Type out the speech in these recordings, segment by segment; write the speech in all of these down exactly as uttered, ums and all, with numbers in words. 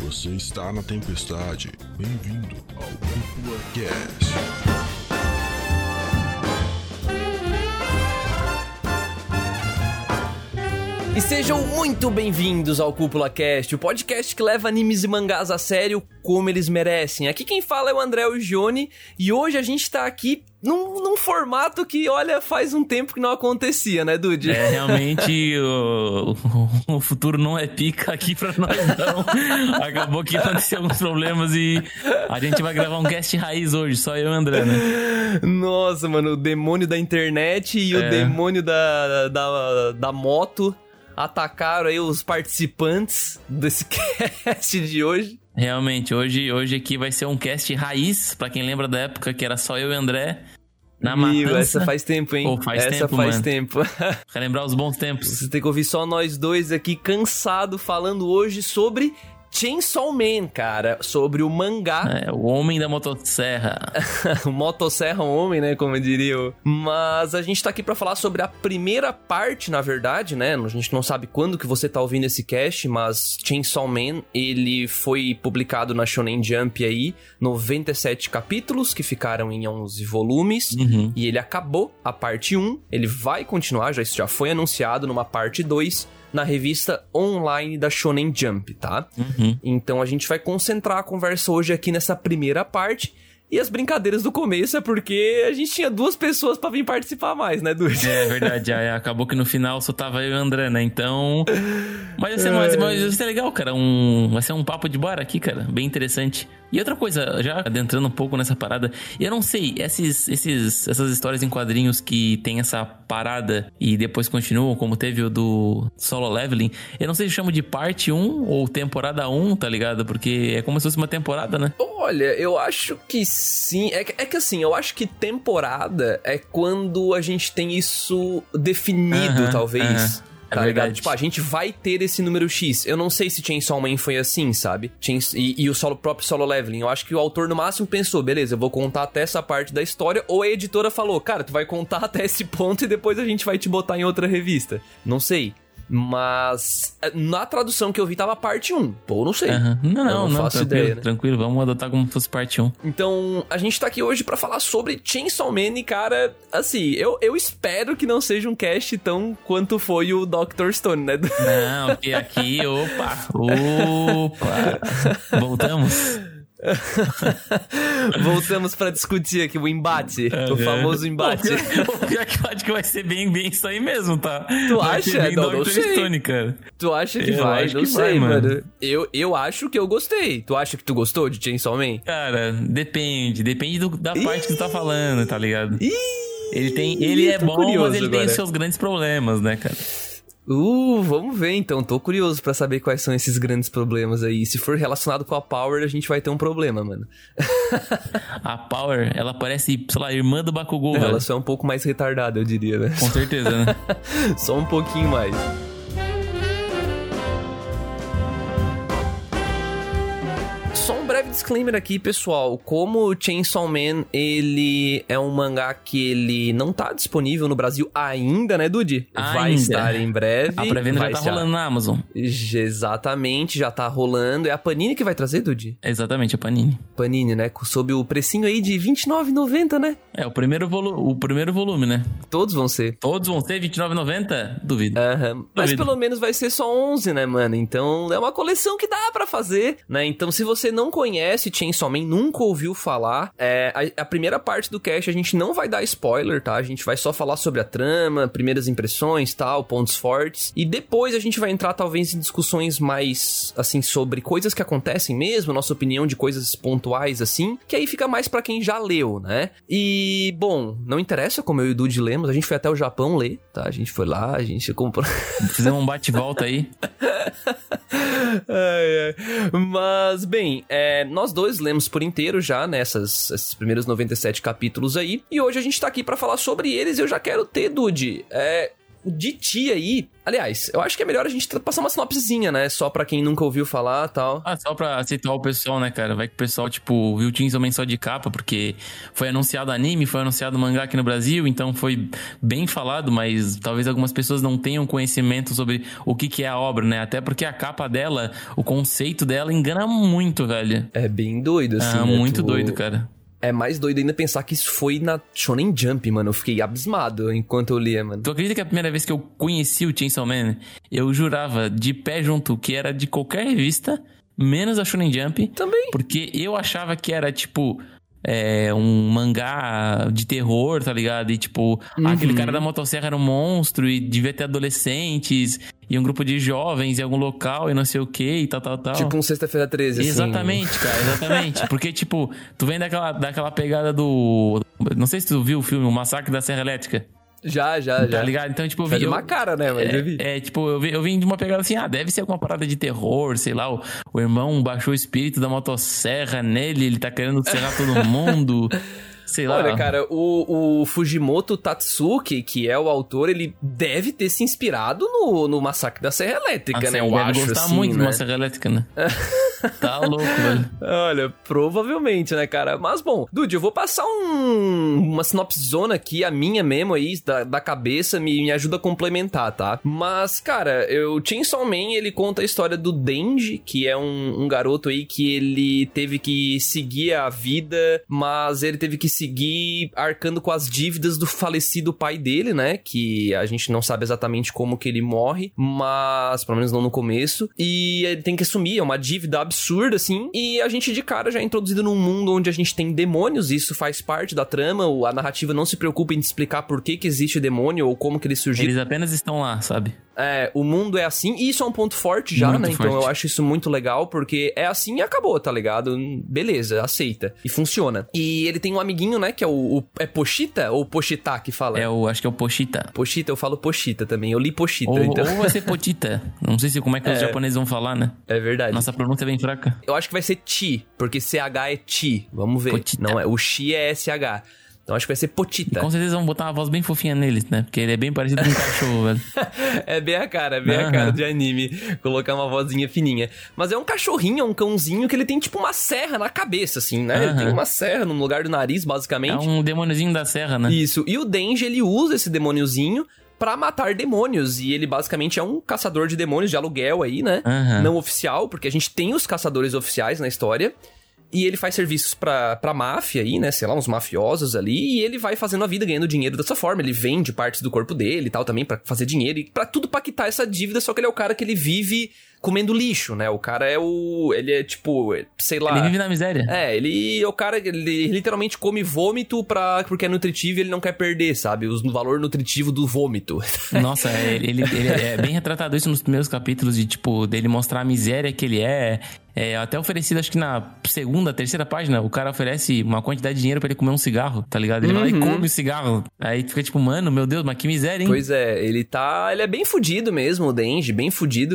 Você está na tempestade. Bem-vindo ao Cúpula Cast. E sejam muito bem-vindos ao Cúpula Cast, o podcast que leva animes e mangás a sério como eles merecem. Aqui quem fala é o André Ugione e hoje a gente tá aqui num, num formato que, olha, faz um tempo que não acontecia, né, Dude? É, realmente o, o, o futuro não é pica aqui pra nós, não. Acabou que aconteceu alguns problemas e a gente vai gravar um cast raiz hoje, só eu e o André, né? Nossa, mano, o demônio da internet e é. o demônio da, da, da moto atacaram aí os participantes desse cast de hoje. Realmente, hoje, hoje aqui vai ser um cast raiz, pra quem lembra da época que era só eu e o André na Amigo, matança. Essa faz tempo, hein? Pô, faz essa tempo, faz mano. tempo. Pra lembrar os bons tempos. Você tem que ouvir só nós dois aqui, cansado, falando hoje sobre Chainsaw Man, cara, sobre o mangá. É, o homem da motosserra. O motosserra homem, né, como eu diria. Mas a gente tá aqui pra falar sobre a primeira parte, na verdade, né, a gente não sabe quando que você tá ouvindo esse cast, mas Chainsaw Man, ele foi publicado na Shonen Jump aí, noventa e sete capítulos, que ficaram em onze volumes, uhum. e ele acabou a parte um, ele vai continuar, já, isso já foi anunciado numa parte dois, na revista online da Shonen Jump, tá? Uhum. Então a gente vai concentrar a conversa hoje aqui nessa primeira parte. E as brincadeiras do começo é porque a gente tinha duas pessoas pra vir participar mais, né, Dude? É verdade, aí acabou que no final só tava eu e o André, né? Então... Mas vai ser, mais, mas vai ser legal, cara. Um... Vai ser um papo de bar aqui, cara. Bem interessante. E outra coisa, já adentrando um pouco nessa parada, eu não sei, esses, esses, essas histórias em quadrinhos que tem essa parada e depois continuam, como teve o do Solo Leveling, eu não sei se chamo de parte um ou temporada um, tá ligado? Porque é como se fosse uma temporada, né? Olha, eu acho que sim. É que, é que assim, eu acho que temporada é quando a gente tem isso definido, uh-huh, talvez. Uh-huh. Tá é ligado? Tipo, a gente vai ter esse número X. Eu não sei se Chainsaw Man foi assim, sabe? Chains... E, e o solo, próprio Solo Leveling. Eu acho que o autor no máximo pensou, beleza, eu vou contar até essa parte da história. Ou a editora falou, cara, tu vai contar até esse ponto e depois a gente vai te botar em outra revista. Não sei. Mas na tradução que eu vi tava parte um. Pô, não sei. Uhum. Não, não, eu não, não faço tranquilo, ideia, né? Tranquilo, vamos adotar como se fosse parte um. Então, a gente tá aqui hoje pra falar sobre Chainsaw Man e, cara, assim, eu, eu espero que não seja um cast tão quanto foi o doutor Stone, né? Não, porque aqui, opa, opa, voltamos. Voltamos pra discutir aqui o embate, uhum. o famoso embate. O pior que eu acho que vai ser bem, bem isso aí mesmo, tá? Tu vai acha? Não, não sei. Stone, cara. Tu acha que eu vai? Acho não que sei, vai, mano. mano. Eu, eu acho que eu gostei. Tu acha que tu gostou de Chainsaw Man? Cara, depende. Depende do, da Ih! parte que tu tá falando, tá ligado? Ih! Ele tem, ele é bom, mas ele agora. tem os seus grandes problemas, né, cara? Uh, vamos ver então, tô curioso pra saber quais são esses grandes problemas aí. Se for relacionado com a Power, a gente vai ter um problema, mano. A Power, ela parece, sei lá, irmã do Bakugou, Ela velho. só é um pouco mais retardada, eu diria, né? Com certeza, né? Só um pouquinho mais. Só um breve disclaimer aqui, pessoal. Como Chainsaw Man, ele é um mangá que ele não tá disponível no Brasil ainda, né, Dude? Ainda. Vai estar em breve. A pré-venda já tá estar... rolando na Amazon. Exatamente, já tá rolando. É a Panini que vai trazer, Dude? Exatamente, a Panini. Panini, né? Sob o precinho aí de vinte e nove reais e noventa centavos, né? É, o primeiro, volu- o primeiro volume, né? Todos vão ser. Todos vão ser vinte e nove reais e noventa centavos? Duvido. Uhum. Mas Duvido. pelo menos vai ser só onze, né, mano? Então é uma coleção que dá pra fazer, né? Então se você não conhece Chainsaw Man, nunca ouviu falar, é, a, a primeira parte do cast a gente não vai dar spoiler, tá? A gente vai só falar sobre a trama, primeiras impressões, tal, pontos fortes. E depois a gente vai entrar talvez em discussões mais, assim, sobre coisas que acontecem mesmo, nossa opinião de coisas pontuais, assim, que aí fica mais pra quem já leu, né? E, bom, não interessa como eu e o Dude lemos, a gente foi até o Japão ler, tá? A gente foi lá, a gente comprou... Fizemos um bate-volta aí. Ai, ai. Mas, bem, é, nós dois lemos por inteiro já, nessas esses primeiros noventa e sete capítulos aí, e hoje a gente tá aqui pra falar sobre eles e eu já quero ter, Dude, é... de Ti aí... Aliás, eu acho que é melhor a gente passar uma sinopsezinha, né? Só pra quem nunca ouviu falar e tal. Ah, só pra situar o pessoal, né, cara? Vai que o pessoal, tipo, viu Chainsaw Man só de capa, porque foi anunciado anime, foi anunciado mangá aqui no Brasil, então foi bem falado, mas talvez algumas pessoas não tenham conhecimento sobre o que, que é a obra, né? Até porque a capa dela, o conceito dela engana muito, velho. É bem doido, assim, Ah, né? muito Tu- doido, cara. É mais doido ainda pensar que isso foi na Shonen Jump, mano. Eu fiquei abismado enquanto eu lia, mano. Tu acredita que a primeira vez que eu conheci o Chainsaw Man, eu jurava de pé junto que era de qualquer revista, menos a Shonen Jump. Também. Porque eu achava que era, tipo, é, um mangá de terror, tá ligado? E, tipo, Uhum. aquele cara da motosserra era um monstro e devia ter adolescentes e um grupo de jovens em algum local e não sei o que e tal, tal, tal. Tipo um Sexta-feira treze, assim. Exatamente, cara, exatamente. Porque, tipo, tu vem daquela, daquela pegada do... Não sei se tu viu o filme, O Massacre da Serra Elétrica. Já, já, já. Tá ligado? Então, tipo, eu vi... Faz eu- uma cara, né, mas é, já vi. é, tipo, eu, vi, eu vim de uma pegada assim, ah, deve ser alguma parada de terror, sei lá, o, o irmão baixou o espírito da motosserra nele, ele tá querendo serrar todo mundo, sei lá. Olha, cara, o, o Fujimoto Tatsuki, que é o autor, ele deve ter se inspirado no, no Massacre da Serra Elétrica, Nossa, né? ele Eu deve acho, gostar assim, muito né? de uma serra elétrica, né? Tá louco, velho. Olha, provavelmente, né, cara? Mas, bom, Dude, eu vou passar um, uma sinopsezona aqui, a minha mesmo aí, da, da cabeça, me, me ajuda a complementar, tá? Mas, cara, eu, Chainsaw Man, ele conta a história do Denji, que é um, um garoto aí que ele teve que seguir a vida, mas ele teve que seguir arcando com as dívidas do falecido pai dele, né? Que a gente não sabe exatamente como que ele morre, mas, pelo menos não no começo, e ele tem que assumir, é uma dívida absurda, assim, e a gente de cara já é introduzido num mundo onde a gente tem demônios, isso faz parte da trama, o- a narrativa não se preocupa em explicar por que que existe demônio ou como que ele surgiu. Eles apenas estão lá, sabe? É, o mundo é assim, e isso é um ponto forte já, Muito né? Então forte. eu acho isso muito legal, porque é assim e acabou, tá ligado? Beleza, aceita. E funciona. E ele tem um amiguinho, né, que é o... o- é Pochita ou Pochita que fala? É o, acho que é o Pochita. Pochita, eu falo Pochita também, eu li Pochita, Ou, então... ou vai ser Potita. Não sei se como é que os É. japoneses vão falar, né? É verdade. Nossa pronúncia é bem fraca. Eu acho que vai ser Chi, porque C H é Chi. Vamos ver. Potita. Não, é, o Chi é S H. Então acho que vai ser Potita. Com certeza vão botar uma voz bem fofinha neles, né? Porque ele é bem parecido com um cachorro, velho. É bem a cara, é bem a Aham. cara de anime. Colocar uma vozinha fininha. Mas é um cachorrinho, é um cãozinho que ele tem tipo uma serra na cabeça, assim, né? Ele Aham. tem uma serra no lugar do nariz, É basicamente. um demôniozinho da serra, né? Isso. E o Denji, ele usa esse demôniozinho pra matar demônios. E ele basicamente é um caçador de demônios de aluguel aí, né? Aham. Não oficial, porque a gente tem os caçadores oficiais na história. E ele faz serviços pra, pra máfia aí, né? Sei lá, uns mafiosos ali. E ele vai fazendo a vida, ganhando dinheiro dessa forma. Ele vende partes do corpo dele e tal também pra fazer dinheiro. E pra tudo pra quitar essa dívida. Só que ele é o cara que ele vive comendo lixo, né? O cara é o... Ele é tipo, sei lá... Ele vive na miséria. É, ele é o cara, ele literalmente come vômito pra, porque é nutritivo e ele não quer perder, sabe? O valor nutritivo do vômito. Nossa, é, ele, ele, ele é bem retratado isso nos primeiros capítulos, de tipo, dele mostrar a miséria que ele é. É até oferecido, acho que na segunda, terceira página, o cara oferece uma quantidade de dinheiro pra ele comer um cigarro, tá ligado? Ele vai lá e Uhum. come o cigarro. Aí fica tipo, mano, meu Deus, mas que miséria, hein? Pois é, ele tá... Ele é bem fudido mesmo, o Denji, bem fudido.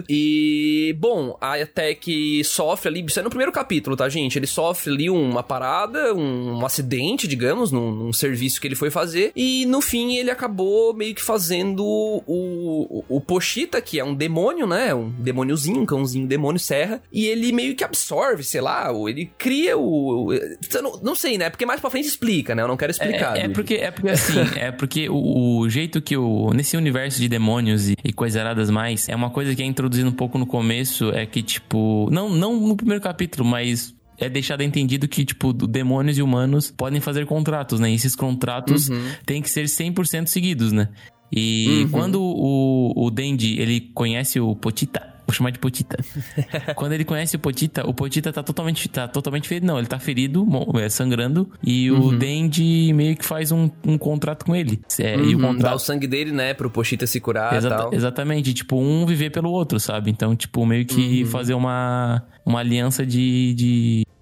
E, bom, até que sofre ali... Isso é no primeiro capítulo, tá, gente? Ele sofre ali uma parada, um, um acidente, digamos, num, num serviço que ele foi fazer. E, no fim, ele acabou meio que fazendo o, o, o Pochita, que é um demônio, né? Um demôniozinho, um cãozinho demônio serra. E ele meio que absorve, sei lá, ou ele cria o... eu Não, não sei, né? Porque mais pra frente explica, né? Eu não quero explicar. É, é Dude. porque, é porque assim, é porque o, o jeito que o... Nesse universo de demônios e, e coisas aradas mais, é uma coisa que é introduzida um pouco no começo, é que, tipo... Não, não no primeiro capítulo, mas... É deixado entendido que, tipo, demônios e humanos podem fazer contratos, né? E esses contratos Uhum. têm que ser cem por cento seguidos, né? E Uhum. quando o, o Denji, ele conhece o Potita... Vou chamar de Potita. Quando ele conhece o Potita, o Potita tá totalmente, tá totalmente ferido. Não, ele tá ferido, mo- é, sangrando. E o Uhum. Denji meio que faz um, um contrato com ele. É, E o Uhum, dá o contrato... sangue dele, né, pro Pochita se curar e Exata- tal. Exatamente, tipo, um viver pelo outro, sabe? Então, tipo, meio que Uhum. fazer uma, uma aliança de, de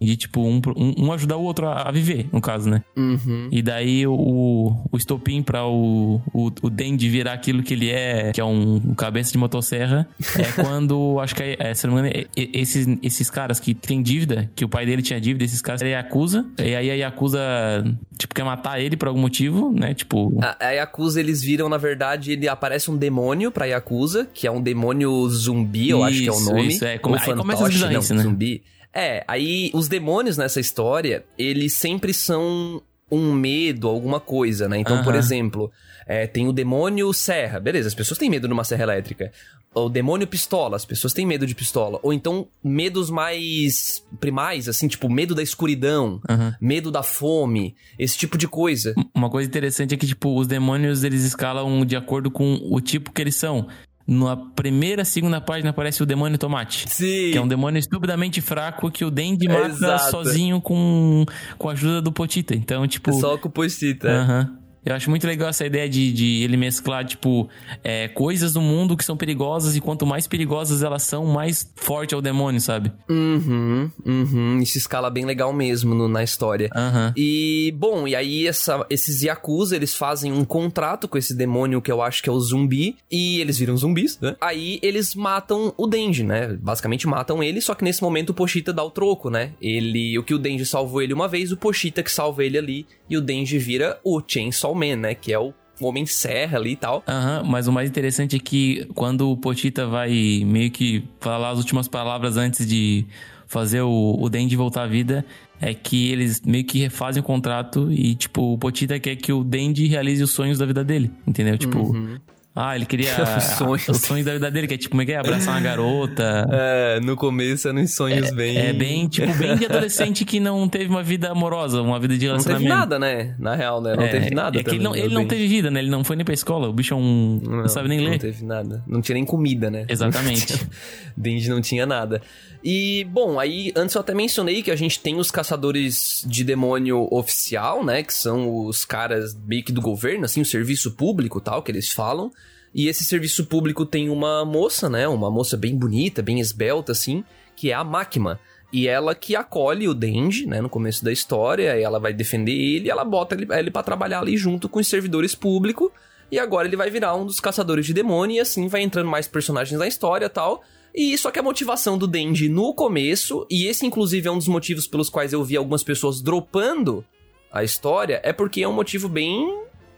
De, tipo, um, um, um ajudar o outro a, a viver, no caso, né? Uhum. E daí o, o estopim pra o, o, o Dendy virar aquilo que ele é, que é um, um cabeça de motosserra, é quando, acho que, é, é, se não me engano, é, é, esses, esses caras que têm dívida, que o pai dele tinha dívida, esses caras, ele acusa, e aí a Yakuza, tipo, quer matar ele por algum motivo, né? Tipo... A, a Yakuza, eles viram, na verdade, ele aparece um demônio pra Yakuza, que é um demônio zumbi, eu isso, acho que é o nome. Isso, é. Como, ou aí começa fantoche, as não, bizarrices, né? zumbi. É, aí os demônios nessa história, eles sempre são um medo, alguma coisa, né? Então, uh-huh. por exemplo, é, tem o demônio serra. Beleza, as pessoas têm medo de uma serra elétrica. O demônio pistola, as pessoas têm medo de pistola. Ou então, medos mais primais, assim, tipo, medo da escuridão, uhum. medo da fome, esse tipo de coisa. Uma coisa interessante é que, tipo, os demônios, eles escalam de acordo com o tipo que eles são. Na primeira, segunda página aparece o demônio tomate. Sim. Que é um demônio estupidamente fraco que o Dendy mata Exato. sozinho com, com a ajuda do Pochita. Então, tipo... Só com o Pochita. Aham. Uhum. Eu acho muito legal essa ideia de, de ele mesclar, tipo, é, coisas do mundo que são perigosas e quanto mais perigosas elas são, mais forte é o demônio, sabe? Uhum, uhum. Isso escala bem legal mesmo no, na história. Uhum. E, bom, e aí essa, esses Yakuza, eles fazem um contrato com esse demônio que eu acho que é o zumbi, e eles viram zumbis, né? Aí eles matam o Denji, né? Basicamente matam ele, só que nesse momento o Pochita dá o troco, né? Ele, o que o Denji salvou ele uma vez, o Pochita que salva ele ali, e o Denji vira o Chainsaw Man, né? Que é o Homem Serra ali e tal. Aham, uhum, mas o mais interessante é que quando o Pochita vai meio que falar as últimas palavras antes de fazer o, o Denji voltar à vida, é que eles meio que refazem o contrato e, tipo, o Pochita quer que o Denji realize os sonhos da vida dele, entendeu? Tipo... Uhum. Ah, ele queria os sonhos. os sonhos da vida dele, que é tipo, como é que é? Abraçar uma garota. É, no começo eram uns sonhos é, bem... É bem, tipo, bem de adolescente que não teve uma vida amorosa, uma vida de relacionamento. Não teve nada, né? Na real, né? Não é, teve nada É que também, ele, não, ele não teve vida, né? Ele não foi nem pra escola, o bicho é um... Não, não sabe nem ler. Não teve nada. Não tinha nem comida, né? Exatamente. Denji não tinha nada. E, bom, aí antes eu até mencionei que a gente tem os caçadores de demônio oficial, né? Que são os caras meio que do governo, assim, o serviço público e tal, que eles falam. E esse serviço público tem uma moça, né? Uma moça bem bonita, bem esbelta, assim, que é a Makima. E ela que acolhe o Denji, né? No começo da história, e ela vai defender ele, e ela bota ele, ele pra trabalhar ali junto com os servidores públicos. E agora ele vai virar um dos caçadores de demônio, e assim vai entrando mais personagens na história e tal. E só que a motivação do Denji no começo, e esse inclusive é um dos motivos pelos quais eu vi algumas pessoas dropando a história, é porque é um motivo bem...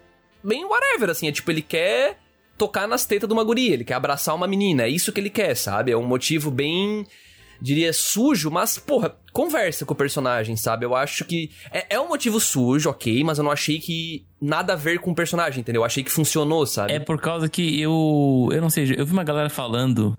bem whatever, assim. É tipo, ele quer... tocar nas tetas de uma guria, ele quer abraçar uma menina, é isso que ele quer, sabe? É um motivo bem, diria, sujo, mas, porra, conversa com o personagem, sabe? Eu acho que é, é um motivo sujo, ok, mas eu não achei que nada a ver com o personagem, entendeu? Eu achei que funcionou, sabe? É por causa que eu... Eu não sei, eu vi uma galera falando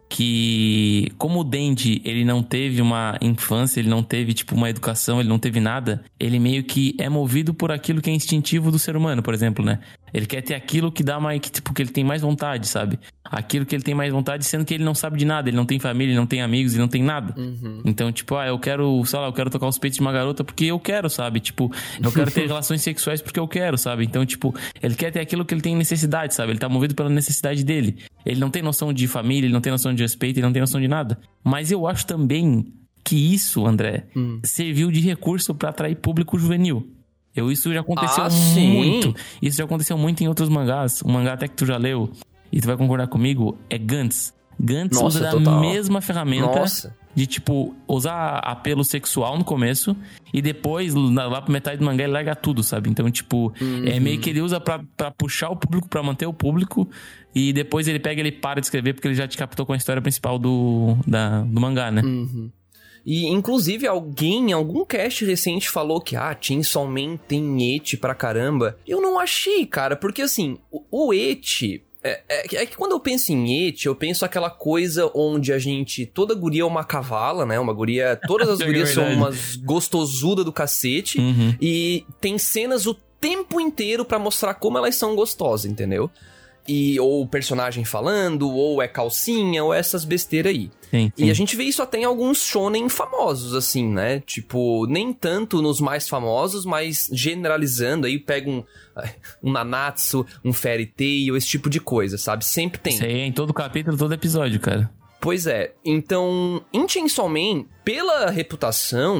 que como o Denji, ele não teve uma infância, ele não teve, tipo, uma educação, ele não teve nada, ele meio que é movido por aquilo que é instintivo do ser humano, por exemplo, né? Ele quer ter aquilo que dá mais, que, tipo, que ele tem mais vontade, sabe? Aquilo que ele tem mais vontade, sendo que ele não sabe de nada, ele não tem família, ele não tem amigos, ele não tem nada. Uhum. Então, tipo, ah, eu quero, sei lá, eu quero tocar os peitos de uma garota porque eu quero, sabe? Tipo, eu quero ter relações sexuais porque eu quero, sabe? Então, tipo, ele quer ter aquilo que ele tem necessidade, sabe? Ele tá movido pela necessidade dele. Ele não tem noção de família, ele não tem noção de respeito, ele não tem noção de nada. Mas eu acho também que isso, André, hum. serviu de recurso pra atrair público juvenil. Eu, isso já aconteceu ah, muito. Sim. Isso já aconteceu muito em outros mangás. Um mangá até que tu já leu, e tu vai concordar comigo, é Gantz. Gantz Nossa, usa total. a mesma ferramenta Nossa. de, tipo, usar apelo sexual no começo e depois, lá pra metade do mangá, ele larga tudo, sabe? Então, tipo, uhum. é meio que ele usa pra, pra puxar o público, pra manter o público, e depois ele pega e ele para de escrever porque ele já te captou com a história principal do, da, do mangá, né? Uhum. E, inclusive, alguém em algum cast recente falou que, ah, Chainsaw Man tem eti pra caramba. Eu não achei, cara, porque, assim, o, o eti... É, é, é que quando eu penso em eti, eu penso aquela coisa onde a gente... Toda guria é uma cavala, né? Uma guria... Todas as gurias são umas gostosudas do cacete. Uhum. E tem cenas o tempo inteiro pra mostrar como elas são gostosas, entendeu? E, ou o personagem falando, ou é calcinha, ou essas besteiras aí. Sim, sim. E a gente vê isso até em alguns shonen famosos, assim, né? Tipo, nem tanto nos mais famosos, mas generalizando, aí pega um, um Nanatsu, um Fairy Tail, esse tipo de coisa, sabe? Sempre tem. Isso aí é em todo capítulo, todo episódio, cara. Pois é. Então, em Chainsaw Man, pela reputação...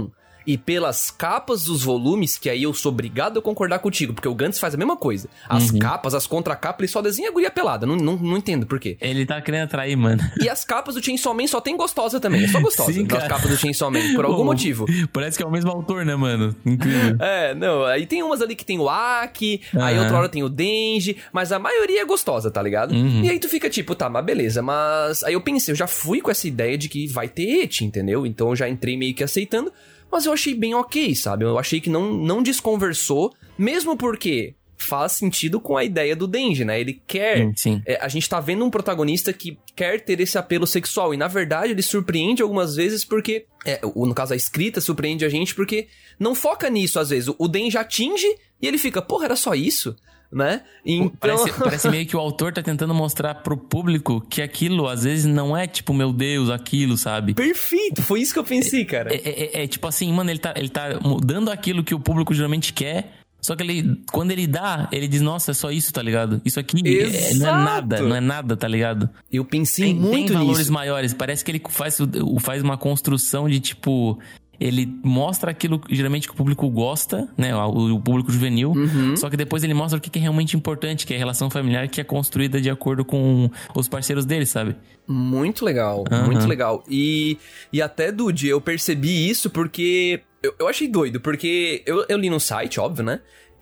e pelas capas dos volumes, que aí eu sou obrigado a concordar contigo, porque o Gantz faz a mesma coisa. As uhum. capas, as contracapas, ele só desenha a guria pelada. Não, não, não entendo por quê. Ele tá querendo atrair, mano. E as capas do Chainsaw Man só tem gostosa também. É só gostosa. Sim, as capas do Chainsaw Man, por algum oh, motivo. Parece que é o mesmo autor, né, mano? Incrível. É, não. Aí tem umas ali que tem o Aki, uhum. aí outra hora tem o Denji, mas a maioria é gostosa, tá ligado? Uhum. E aí tu fica tipo, tá, mas beleza. Mas aí eu pensei, eu já fui com essa ideia de que vai ter eti, entendeu? Então eu já entrei meio que aceitando. Mas eu achei bem ok, sabe? Eu achei que não, não desconversou, mesmo porque faz sentido com a ideia do Denji, né? Ele quer... Sim, sim. É, a gente tá vendo um protagonista que quer ter esse apelo sexual. E, na verdade, ele surpreende algumas vezes porque... É, no caso, a escrita surpreende a gente porque não foca nisso, às vezes. O Denji atinge e ele fica, porra, era só isso? Né? Então... Parece, parece meio que o autor tá tentando mostrar pro público que aquilo, às vezes, não é tipo, meu Deus, aquilo, sabe? Perfeito, foi isso que eu pensei, cara. É, é, é, é tipo assim, mano, ele tá, ele tá dando aquilo que o público geralmente quer, só que ele, quando ele dá, ele diz, nossa, é só isso, tá ligado? Isso aqui é, não é nada, não é nada, tá ligado? Eu pensei tem, muito tem valores nisso. maiores, parece que ele faz, faz uma construção de tipo... Ele mostra aquilo que geralmente que o público gosta, né? O, o público juvenil. Uhum. Só que depois ele mostra o que é realmente importante, que é a relação familiar que é construída de acordo com os parceiros dele, sabe? Muito legal, uhum. muito legal. E, e até, Dude, eu percebi isso porque... Eu, eu achei doido, porque eu, eu li no site, óbvio, né?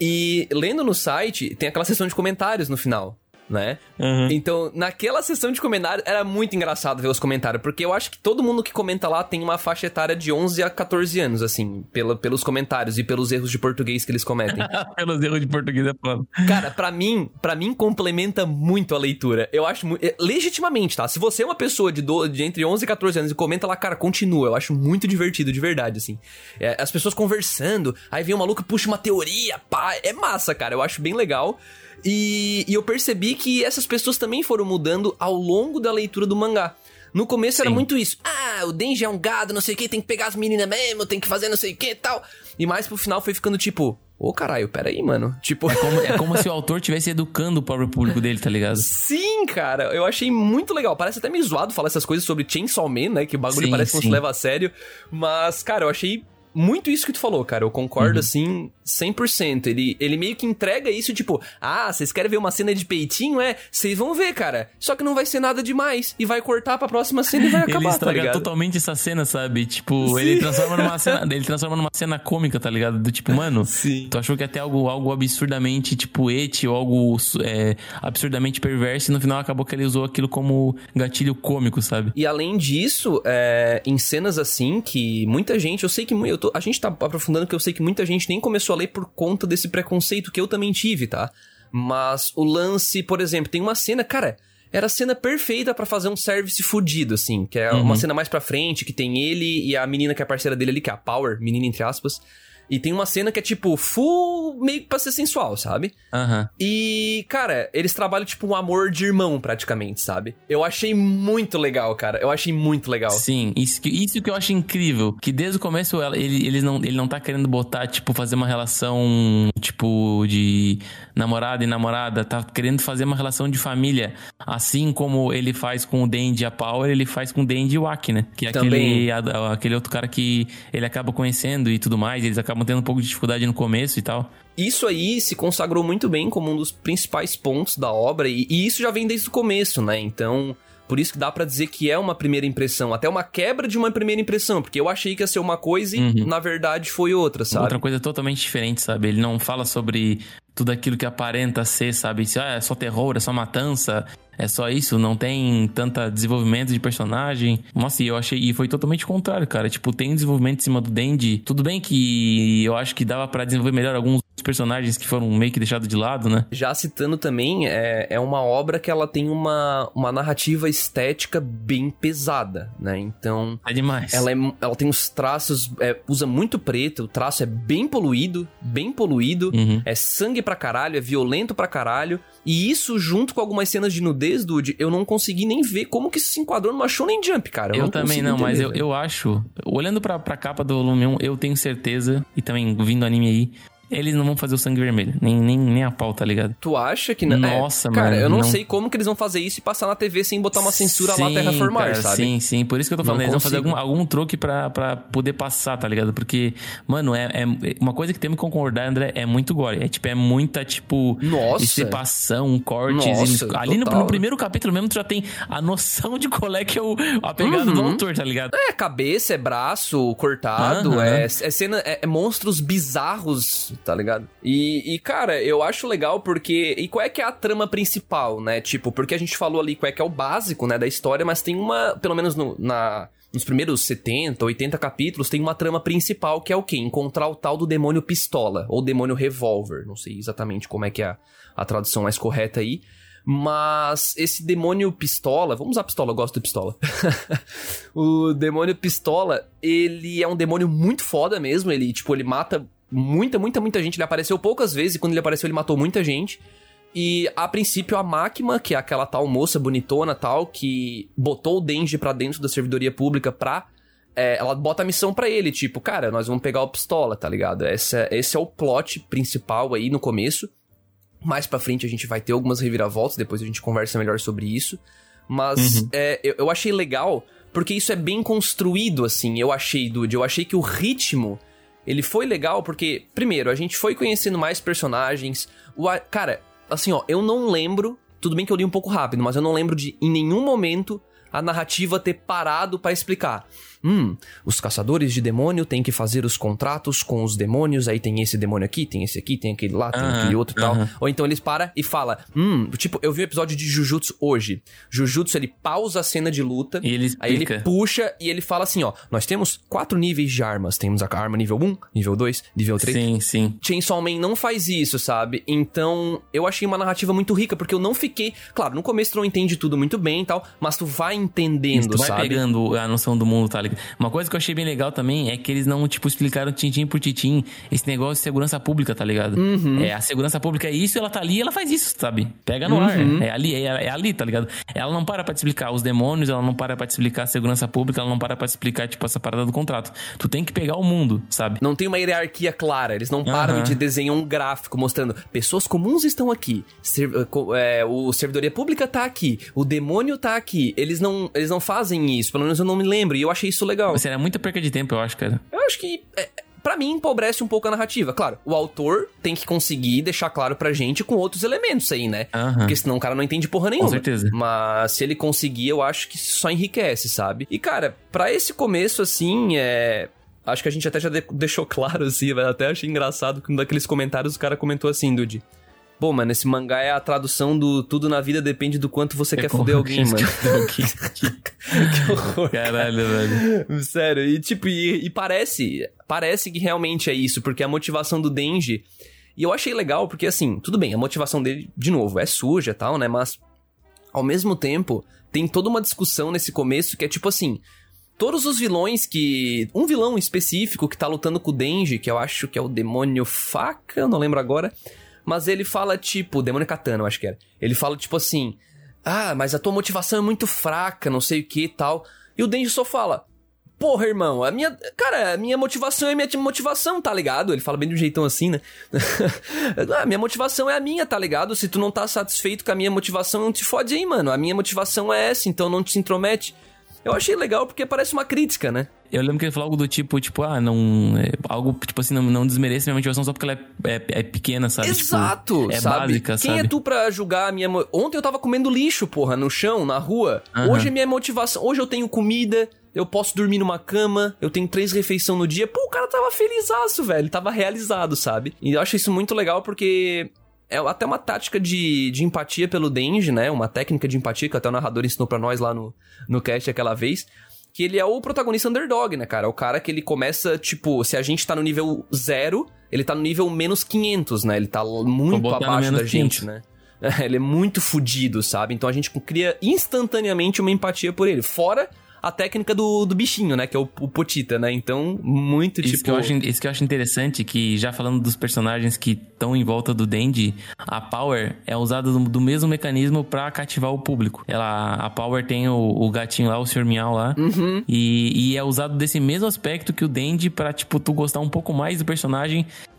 E lendo no site, tem aquela seção de comentários no final, né? Uhum. Então, naquela sessão de comentários, era muito engraçado ver os comentários, porque eu acho que todo mundo que comenta lá tem uma faixa etária de onze a catorze anos, assim, pela, pelos comentários e pelos erros de português que eles cometem. Pelos erros de português é foda. Cara, pra mim, pra mim complementa muito a leitura. Eu acho muito... Legitimamente, tá? Se você é uma pessoa de, do, de entre onze e catorze anos e comenta lá, cara, continua. Eu acho muito divertido, de verdade, assim. É, as pessoas conversando, aí vem um maluco e puxa uma teoria, pá. É massa, cara. Eu acho bem legal. E, e eu percebi que essas pessoas também foram mudando ao longo da leitura do mangá. No começo Sim. era muito isso. Ah, o Denji é um gado, não sei o que, tem que pegar as meninas mesmo, tem que fazer não sei o que e tal. E mais pro final foi ficando tipo... Ô, oh, caralho, peraí, mano. Tipo... É como, é como se o autor estivesse educando o próprio público dele, tá ligado? Sim, cara. Eu achei muito legal. Parece até meio zoado falar essas coisas sobre Chainsaw Man, né? Que o bagulho sim, parece que não se leva a sério. Mas, cara, eu achei... muito isso que tu falou, cara. Eu concordo, uhum. assim, cem por cento. Ele, ele meio que entrega isso, tipo... Ah, vocês querem ver uma cena de peitinho? É, vocês vão ver, cara. Só que não vai ser nada demais. E vai cortar pra próxima cena e vai acabar, ele estraga tá ligado? totalmente essa cena, sabe? Tipo, Sim. ele transforma numa cena... Ele transforma numa cena cômica, tá ligado? Do tipo, mano... Sim. Tu achou que ia ter algo, algo absurdamente, tipo, eti ou algo é, absurdamente perverso. E no final acabou que ele usou aquilo como gatilho cômico, sabe? E além disso, é, em cenas assim, que muita gente... Eu sei que... Eu tô, a gente tá aprofundando que eu sei que muita gente nem começou a ler por conta desse preconceito que eu também tive, tá? Mas o lance, por exemplo, tem uma cena, cara, era a cena perfeita pra fazer um service fudido, assim, que é uhum. uma cena mais pra frente, que tem ele e a menina que é a parceira dele ali, que é a Power, menina entre aspas. E tem uma cena que é, tipo, full meio que pra ser sensual, sabe? Aham. Uhum. E, cara, eles trabalham, tipo, um amor de irmão, praticamente, sabe? Eu achei muito legal, cara. Eu achei muito legal. Sim, isso que, isso que eu acho incrível. Que desde o começo ele, ele, não, ele não tá querendo botar, tipo, fazer uma relação, tipo, de namorado e namorada. Tá querendo fazer uma relação de família. Assim como ele faz com o Denji e a Power, ele faz com o Denji e o Aki, né? Que é aquele, a, aquele outro cara que ele acaba conhecendo e tudo mais. Eles acabam tendo um pouco de dificuldade no começo e tal. Isso aí se consagrou muito bem como um dos principais pontos da obra, e, e isso já vem desde o começo, né? Então, por isso que dá pra dizer que é uma primeira impressão, até uma quebra de uma primeira impressão, porque eu achei que ia ser uma coisa e, uhum. na verdade, foi outra, sabe? Outra coisa totalmente diferente, sabe? Ele não fala sobre tudo aquilo que aparenta ser, sabe? Se, ah, é só terror, é só matança... É só isso, não tem tanta desenvolvimento de personagem. Nossa, e eu achei... E foi totalmente contrário, cara. Tipo, tem desenvolvimento em cima do Denji. Tudo bem que eu acho que dava pra desenvolver melhor alguns personagens que foram meio que deixados de lado, né? Já citando também, é, é uma obra que ela tem uma, uma narrativa estética bem pesada, né? Então... É demais. Ela, é, ela tem os traços... É, usa muito preto, o traço é bem poluído, bem poluído. Uhum. É sangue pra caralho, é violento pra caralho. E isso, junto com algumas cenas de nudez, Dude, eu não consegui nem ver como que isso se enquadrou numa Shonen Jump, cara. Eu, eu não também não, entender, mas eu, eu acho... Olhando pra, pra capa do volume um, eu tenho certeza, e também vindo o anime aí, eles não vão fazer o sangue vermelho. Nem, nem, nem a pau, tá ligado? Tu acha que não? Nossa, é, mano. Cara, eu não, não sei como que eles vão fazer isso e passar na T V sem botar uma censura sim, lá terraformar, cara, sabe? Sim, sim. Por isso que eu tô falando. Não eles vão fazer consigo. algum, algum truque pra, pra poder passar, tá ligado? Porque, mano, é, é uma coisa que temos que concordar, André, é muito gore. É tipo, é muita, tipo, Nossa. estepação, cortes. Nossa, e, ali no, total. no primeiro capítulo mesmo, tu já tem a noção de qual é que é o, a pegada Uhum. do autor, tá ligado? É, cabeça, é braço cortado, Aham. é, é cena, é, é monstros bizarros, tá ligado? E, e, cara, eu acho legal porque... E qual é que é a trama principal, né? Tipo, porque a gente falou ali qual é que é o básico, né, da história, mas tem uma, pelo menos no, na... Nos primeiros setenta, oitenta capítulos, tem uma trama principal que é o quê? Encontrar o tal do demônio pistola, ou demônio revólver. Não sei exatamente como é que é a, a tradução mais correta aí. Mas esse demônio pistola... Vamos usar pistola, eu gosto de pistola. O demônio pistola, ele é um demônio muito foda mesmo. Ele, tipo, ele mata muita, muita, muita gente. Ele apareceu poucas vezes e quando ele apareceu ele matou muita gente. E, a princípio, a Máquina, que é aquela tal moça bonitona tal, que botou o Denji pra dentro da servidoria pública pra... É, ela bota a missão pra ele, tipo, cara, nós vamos pegar o pistola, tá ligado? Esse, esse é o plot principal aí no começo. Mais pra frente a gente vai ter algumas reviravoltas, depois a gente conversa melhor sobre isso. Mas Uhum. é, eu, eu achei legal, porque isso é bem construído, assim, eu achei, Dude. Eu achei que o ritmo, ele foi legal, porque, primeiro, a gente foi conhecendo mais personagens. O, a- cara... Assim, ó, eu não lembro... Tudo bem que eu li um pouco rápido, mas eu não lembro de, em nenhum momento, a narrativa ter parado pra explicar. Hum, os caçadores de demônio têm que fazer os contratos com os demônios, aí tem esse demônio aqui, tem esse aqui, tem aquele lá, tem Aham, aquele outro e tal. aham. Ou então eles param e falam, hum, tipo, eu vi um episódio de Jujutsu hoje. Jujutsu, ele pausa a cena de luta, E ele aí ele explica. puxa e ele fala assim, ó, nós temos quatro níveis de armas. Temos a arma nível um, nível dois, nível três. Sim, sim. Chainsaw Man não faz isso, sabe? Então, eu achei uma narrativa muito rica, porque eu não fiquei... Claro, no começo tu não entende tudo muito bem e tal, mas tu vai entendendo, Tu vai sabe? pegando a noção do mundo, tá ligado? Uma coisa que eu achei bem legal também é que eles não, tipo, explicaram tintim por tintim esse negócio de segurança pública, tá ligado? Uhum. É, a segurança pública é isso, ela tá ali, ela faz isso, sabe? Pega no Uhum. ar, é ali, é, é ali, tá ligado? Ela não para pra te explicar os demônios, ela não para pra te explicar a segurança pública, ela não para pra te explicar, tipo, essa parada do contrato. Tu tem que pegar o mundo, sabe? Não tem uma hierarquia clara, eles não param Aham. de desenhar um gráfico mostrando pessoas comuns estão aqui, ser- co- é, o servidoria pública tá aqui, o demônio tá aqui. Eles não, eles não fazem isso, pelo menos eu não me lembro, e eu achei isso legal. Mas era muita perca de tempo, eu acho, cara. Eu acho que, é, pra mim, empobrece um pouco a narrativa. Claro, o autor tem que conseguir deixar claro pra gente com outros elementos aí, né? Aham. Porque senão o cara não entende porra nenhuma. Com certeza. Mas se ele conseguir, eu acho que só enriquece, sabe? E, cara, pra esse começo, assim, é... Acho que a gente até já de- deixou claro, assim, eu até achei engraçado que um daqueles comentários o cara comentou assim, Dude. Pô, mano, esse mangá é a tradução do tudo na vida depende do quanto você quer foder alguém, mano. Que horror. Caralho, velho. Sério, e tipo, e, e parece, parece que realmente é isso, porque a motivação do Denji, e eu achei legal, porque assim, tudo bem, a motivação dele, de novo, é suja e tal, né, mas ao mesmo tempo, tem toda uma discussão nesse começo que é tipo assim, todos os vilões que, um vilão específico que tá lutando com o Denji, que eu acho que é o Demônio Faca, eu não lembro agora, mas ele fala tipo, Demônio Katana, eu acho que era, ele fala tipo assim, ah, mas a tua motivação é muito fraca, não sei o que e tal. E o Denji só fala, porra, irmão, a minha... Cara, a minha motivação é minha motivação, tá ligado? Ele fala bem de um jeitão assim, né? A minha motivação é a minha, tá ligado? Se tu não tá satisfeito com a minha motivação, não te fode aí, mano. A minha motivação é essa, então não te intromete. Eu achei legal porque parece uma crítica, né? Eu lembro que ele falou algo do tipo, tipo, ah, não... É, algo, tipo assim, não, não desmerece minha motivação só porque ela é, é, é pequena, sabe? Exato, Tipo, é sabe? básica, Quem sabe? é tu pra julgar a minha... mo- Ontem eu tava comendo lixo, porra, no chão, na rua. Aham. Hoje é minha motivação... Hoje eu tenho comida, eu posso dormir numa cama, eu tenho três refeições no dia. Pô, o cara tava felizaço, velho. Ele tava realizado, sabe? E eu acho isso muito legal porque... É até uma tática de, de empatia pelo Denji, né? Uma técnica de empatia que até o narrador ensinou pra nós lá no, no cast aquela vez. Que ele é o protagonista underdog, né, cara? O cara que ele começa, tipo... Se a gente tá no nível zero, ele tá no nível menos quinhentos, né? Ele tá muito botar no abaixo menos da gente, quinhentos. né? Ele é muito fudido, sabe? Então a gente cria instantaneamente uma empatia por ele. Fora a técnica do, do bichinho, né? Que é o, o Potita, né? Então, muito, Isso, tipo... que eu acho, isso que eu acho interessante, que já falando dos personagens que estão em volta do Denji, a Power é usada do, do mesmo mecanismo pra cativar o público. Ela, a Power tem o, o gatinho lá, o senhor Miau lá, Uhum. e, e é usado desse mesmo aspecto que o Denji pra, tipo, tu gostar um pouco mais do personagem,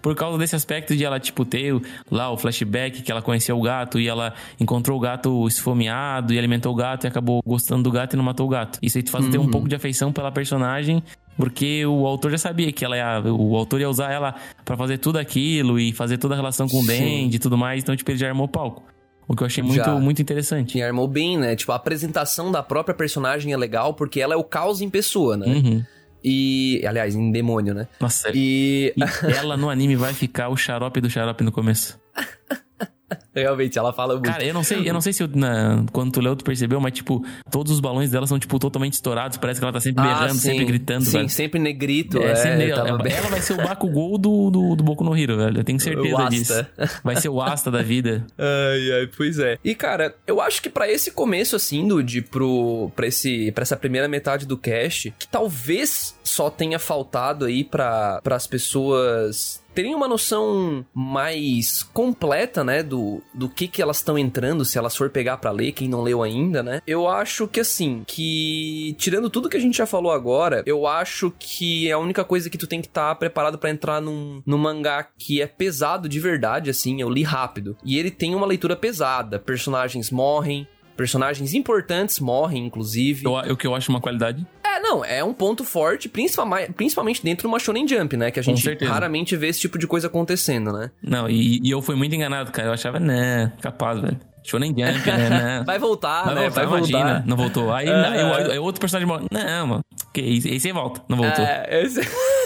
por causa desse aspecto de ela, tipo, ter lá o flashback que ela conheceu o gato e ela encontrou o gato esfomeado e alimentou o gato e acabou gostando do gato e não matou o gato. Isso aí te faz uhum. ter um pouco de afeição pela personagem, porque o autor já sabia que ela ia, o autor ia usar ela pra fazer tudo aquilo e fazer toda a relação com o Dendy e tudo mais, então, tipo, ele já armou o palco. O que eu achei muito, muito interessante. E armou bem, né? Tipo, a apresentação da própria personagem é legal, porque ela é o caos em pessoa, né? Uhum. E, aliás, em demônio, né? Nossa, e... e ela no anime vai ficar o xarope do xarope no começo. Realmente, ela fala muito. Cara, eu não sei, eu não sei se eu, na, quando tu leu, tu percebeu, mas, tipo, todos os balões dela são, tipo, totalmente estourados. Parece que ela tá sempre ah, berrando, sim. sempre gritando, Sim, velho. sempre negrito. É, é, sempre ela, ela, ela vai ser o Bakugou do, do, do Boku no Hero, velho. Eu tenho certeza o disso. Vai ser o Asta da vida. Ai, ai, pois é. E, cara, eu acho que pra esse começo, assim, Dude, pro, pra, esse, pra essa primeira metade do cast, que talvez só tenha faltado aí pra, pras pessoas terem uma noção mais completa, né, do, do que que elas estão entrando, se elas for pegar pra ler, quem não leu ainda, né? Eu acho que, assim, que tirando tudo que a gente já falou agora, eu acho que a única coisa que tu tem que estar tá preparado pra entrar num, num mangá que é pesado de verdade, assim, eu li rápido. E ele tem uma leitura pesada, personagens morrem, personagens importantes morrem, inclusive. Eu, o que eu acho uma qualidade. É, não, é um ponto forte, principalmente, principalmente dentro de uma Shonen Jump, né? Que a gente raramente vê esse tipo de coisa acontecendo, né? Não, e, e eu fui muito enganado, cara. Eu achava, né, capaz, velho. Shonen Jump, né, né? Vai voltar, vai né? Voltar, vai imagina. voltar. Não voltou. Aí, é. aí, aí, aí outro personagem morre. Não, mano. Que esse, esse aí volta. Não voltou. É, esse...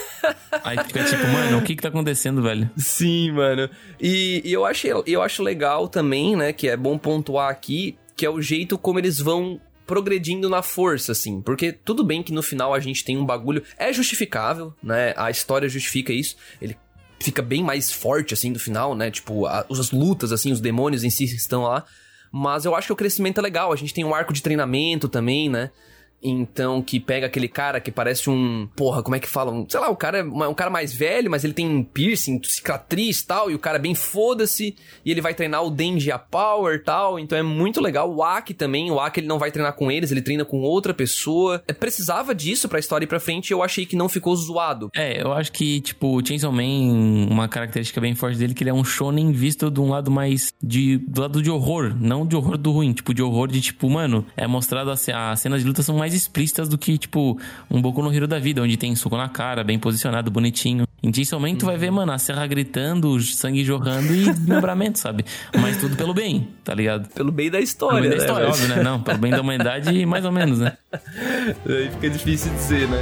Aí fica tipo, mano, o que que tá acontecendo, velho? Sim, mano. E, e eu, acho, eu acho legal também, né, que é bom pontuar aqui, que é o jeito como eles vão progredindo na força, assim. Porque tudo bem que no final a gente tem um bagulho... É justificável, né? A história justifica isso. Ele fica bem mais forte, assim, no final, né? Tipo, a, as lutas, assim, os demônios em si estão lá. Mas eu acho que o crescimento é legal. A gente tem um arco de treinamento também, né? Então, que pega aquele cara que parece um... Porra, como é que fala? Um, sei lá, o cara é um cara mais velho, mas ele tem piercing, cicatriz e tal, e o cara é bem foda-se, e ele vai treinar o Denji a Power e tal, então é muito legal. O Aki também, o Aki ele não vai treinar com eles, ele treina com outra pessoa. É, precisava disso pra história ir pra frente e eu achei que não ficou zoado. É, eu acho que, tipo, o Chainsaw Man, uma característica bem forte dele, que ele é um shonen visto de um lado mais... de do lado de horror, não de horror do ruim, tipo, de horror de, tipo, mano, é mostrado as, as cenas de luta são mais explícitas do que, tipo, um Boku no Hero da vida, onde tem soco na cara, bem posicionado, bonitinho. Em Chainsaw Man, tu vai ver, mano, a serra gritando, sangue jorrando e desmembramento, sabe? Mas tudo pelo bem, tá ligado? Pelo bem da história, pelo bem né? da história, Mas... óbvio, né? Não, pelo bem da humanidade, mais ou menos, né? Aí fica difícil dizer, né?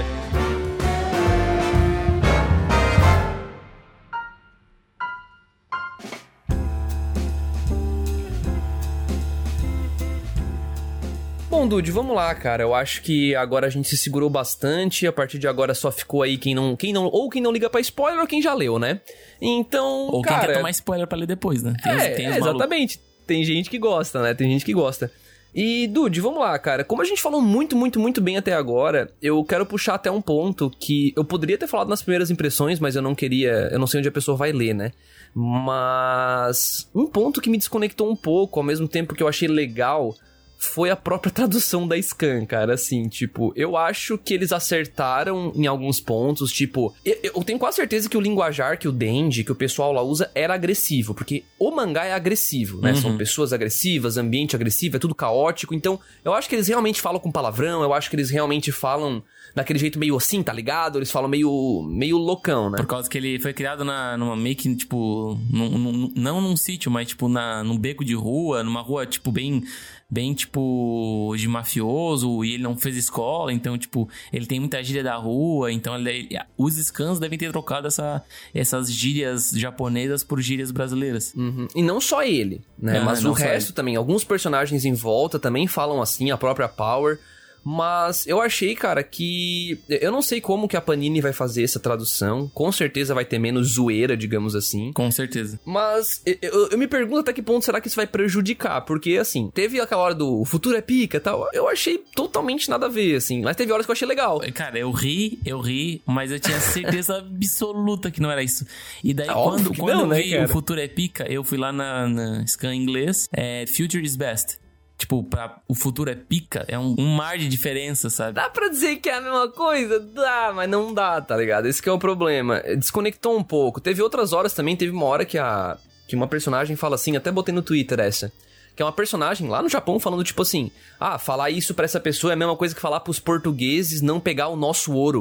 Bom, Dude, vamos lá, cara. Eu acho que agora a gente se segurou bastante. A partir de agora só ficou aí quem não... Quem não ou quem não liga pra spoiler ou quem já leu, né? Então, ou cara... quem quer tomar spoiler pra ler depois, né? Tem, é, tem é exatamente. Tem gente que gosta, né? Tem gente que gosta. E, Dude, vamos lá, cara. Como a gente falou muito, muito, muito bem até agora, eu quero puxar até um ponto que eu poderia ter falado nas primeiras impressões, mas eu não queria... Eu não sei onde a pessoa vai ler, né? Mas um ponto que me desconectou um pouco, ao mesmo tempo que eu achei legal... foi a própria tradução da Scan, cara, assim, tipo, eu acho que eles acertaram em alguns pontos, tipo, eu, eu tenho quase certeza que o linguajar que o Denji, que o pessoal lá usa, era agressivo, porque o mangá é agressivo, né, uhum. São pessoas agressivas, ambiente agressivo, é tudo caótico, então, eu acho que eles realmente falam com palavrão, eu acho que eles realmente falam daquele jeito meio assim, tá ligado? Eles falam meio, meio loucão, né? Por causa que ele foi criado na, numa meio que, tipo, num, num, não num sítio, mas, tipo, na, num beco de rua, numa rua, tipo, bem... bem, tipo, de mafioso, e ele não fez escola, então, tipo, ele tem muita gíria da rua, então ele, os scans devem ter trocado essa, essas gírias japonesas por gírias brasileiras. Uhum. E não só ele, né? Ah, mas o resto também, alguns personagens em volta também falam assim, a própria Power... Mas eu achei, cara, que... Eu não sei como que a Panini vai fazer essa tradução. Com certeza vai ter menos zoeira, digamos assim. Com certeza. Mas eu, eu me pergunto até que ponto será que isso vai prejudicar. Porque, assim, teve aquela hora do o futuro é pica e tal. Eu achei totalmente nada a ver, assim. Mas teve horas que eu achei legal. Cara, eu ri, eu ri, mas eu tinha certeza absoluta que não era isso. E daí, é quando, quando não, eu né, vi cara? o futuro é pica, eu fui lá na, na Scan em inglês. É Future is Best. tipo, pra o futuro é pica, é um, um mar de diferença, sabe? Dá pra dizer que é a mesma coisa? Dá, mas não dá, tá ligado? Esse que é o problema. Desconectou um pouco. Teve outras horas também, teve uma hora que a que uma personagem fala assim, até botei no Twitter essa, que é uma personagem lá no Japão falando tipo assim, ah, falar isso pra essa pessoa é a mesma coisa que falar pros portugueses não pegar o nosso ouro.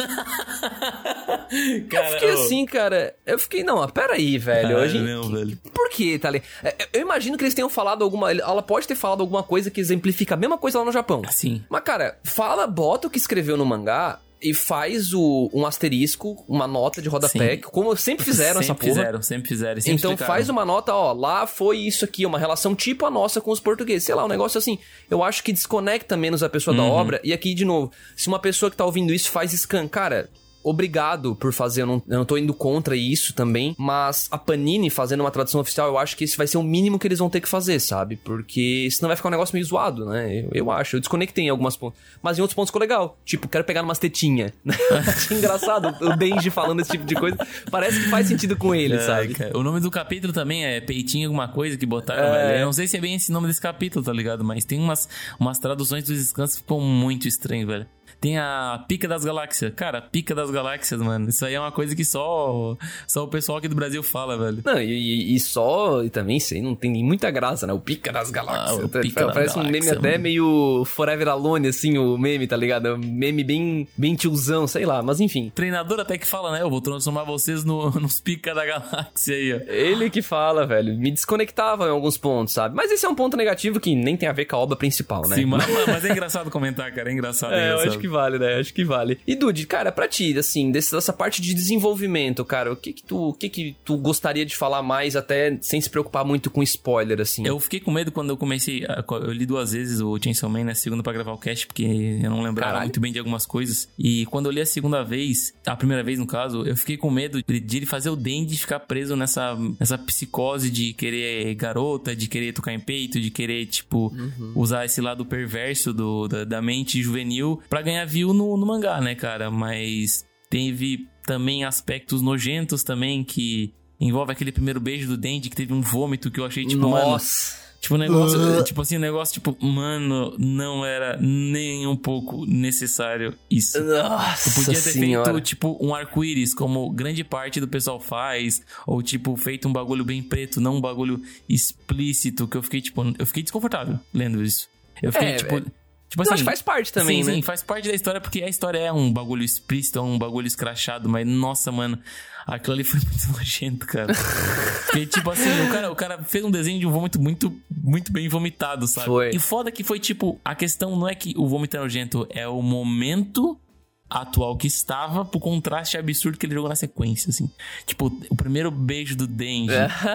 Cara, eu fiquei oh. assim, cara. Eu fiquei, não, peraí, velho. Cara, a gente, não, velho. Por quê, tá ali? Eu imagino que eles tenham falado alguma... Ela pode ter falado alguma coisa que exemplifica a mesma coisa lá no Japão. Sim. Mas, cara, fala, bota o que escreveu no mangá e faz o, um asterisco, uma nota de rodapé, Sim. como sempre fizeram sempre essa porra. Fizeram, sempre fizeram, sempre Então explicaram. faz uma nota, ó, lá foi isso aqui, uma relação tipo a nossa com os portugueses. Sei lá, um negócio assim, eu acho que desconecta menos a pessoa uhum. da obra. E aqui, de novo, se uma pessoa que tá ouvindo isso faz scan, cara... Obrigado por fazer, eu não, eu não tô indo contra isso também, mas a Panini fazendo uma tradução oficial, eu acho que esse vai ser o mínimo que eles vão ter que fazer, sabe? Porque senão vai ficar um negócio meio zoado, né? Eu, eu acho, eu desconectei em algumas pontos, mas em outros pontos ficou legal. Tipo, quero pegar umas tetinhas. Achei engraçado o Denji falando esse tipo de coisa. Parece que faz sentido com ele, é, sabe? Cara, o nome do capítulo também é Peitinho alguma coisa que botaram, é... velho. Eu não sei se é bem esse nome desse capítulo, tá ligado? Mas tem umas, umas traduções dos scans que ficam muito estranhas, velho. Tem a Pica das Galáxias. Cara, Pica das Galáxias, mano. Isso aí é uma coisa que só, só o pessoal aqui do Brasil fala, velho. Não, e, e só... E também sei, não tem muita graça, né? O Pica das Galáxias. Ah, o Pica Parece das um Galáxias, meme mano. Até meio Forever Alone, assim, o meme, tá ligado? Um meme bem, bem tiozão, sei lá. Mas enfim. Treinador até que fala, né? Eu vou transformar vocês no, nos Pica da Galáxia aí, ó. Ele que fala, velho. Me desconectava em alguns pontos, sabe? Mas esse é um ponto negativo que nem tem a ver com a obra principal, né? Sim, mas, mas é engraçado comentar, cara. É engraçado. É, é engraçado. Eu acho que vale, né? Acho que vale. E, Dude, cara, pra ti, assim, desse, dessa parte de desenvolvimento, cara, o que que tu, o que que tu gostaria de falar mais, até sem se preocupar muito com spoiler, assim? Eu fiquei com medo quando eu comecei, a, eu li duas vezes o Chainsaw Man, né, segunda pra gravar o cast, porque eu não lembrava Caralho. muito bem de algumas coisas. E quando eu li a segunda vez, a primeira vez, no caso, eu fiquei com medo de, de ele fazer o Denji ficar preso nessa, nessa psicose de querer garota, de querer tocar em peito, de querer, tipo, uhum. usar esse lado perverso do, da, da mente juvenil pra ganhar view no, no mangá, né, cara? Mas teve também aspectos nojentos também que envolve aquele primeiro beijo do Denji que teve um vômito que eu achei, tipo, Nossa. mano... Tipo, um negócio, uh. tipo assim, um negócio, tipo, mano, não era nem um pouco necessário isso. Nossa, tu podia ter senhora. feito, tipo, um arco-íris, como grande parte do pessoal faz, ou, tipo, feito um bagulho bem preto, não um bagulho explícito, que eu fiquei, tipo, eu fiquei desconfortável lendo isso. Eu fiquei, é, tipo... É. Tipo assim, assim, acho que faz parte também, sim, né? Sim, faz parte da história, porque a história é um bagulho explícito, é um bagulho escrachado, mas, nossa, mano, aquilo ali foi muito nojento, cara. Porque, tipo assim, o cara, o cara fez um desenho de um vômito muito, muito bem vomitado, sabe? Foi. E foda que foi, tipo, a questão não é que o vômito é nojento, é o momento atual que estava, pro contraste absurdo que ele jogou na sequência, assim. Tipo, o primeiro beijo do Denji.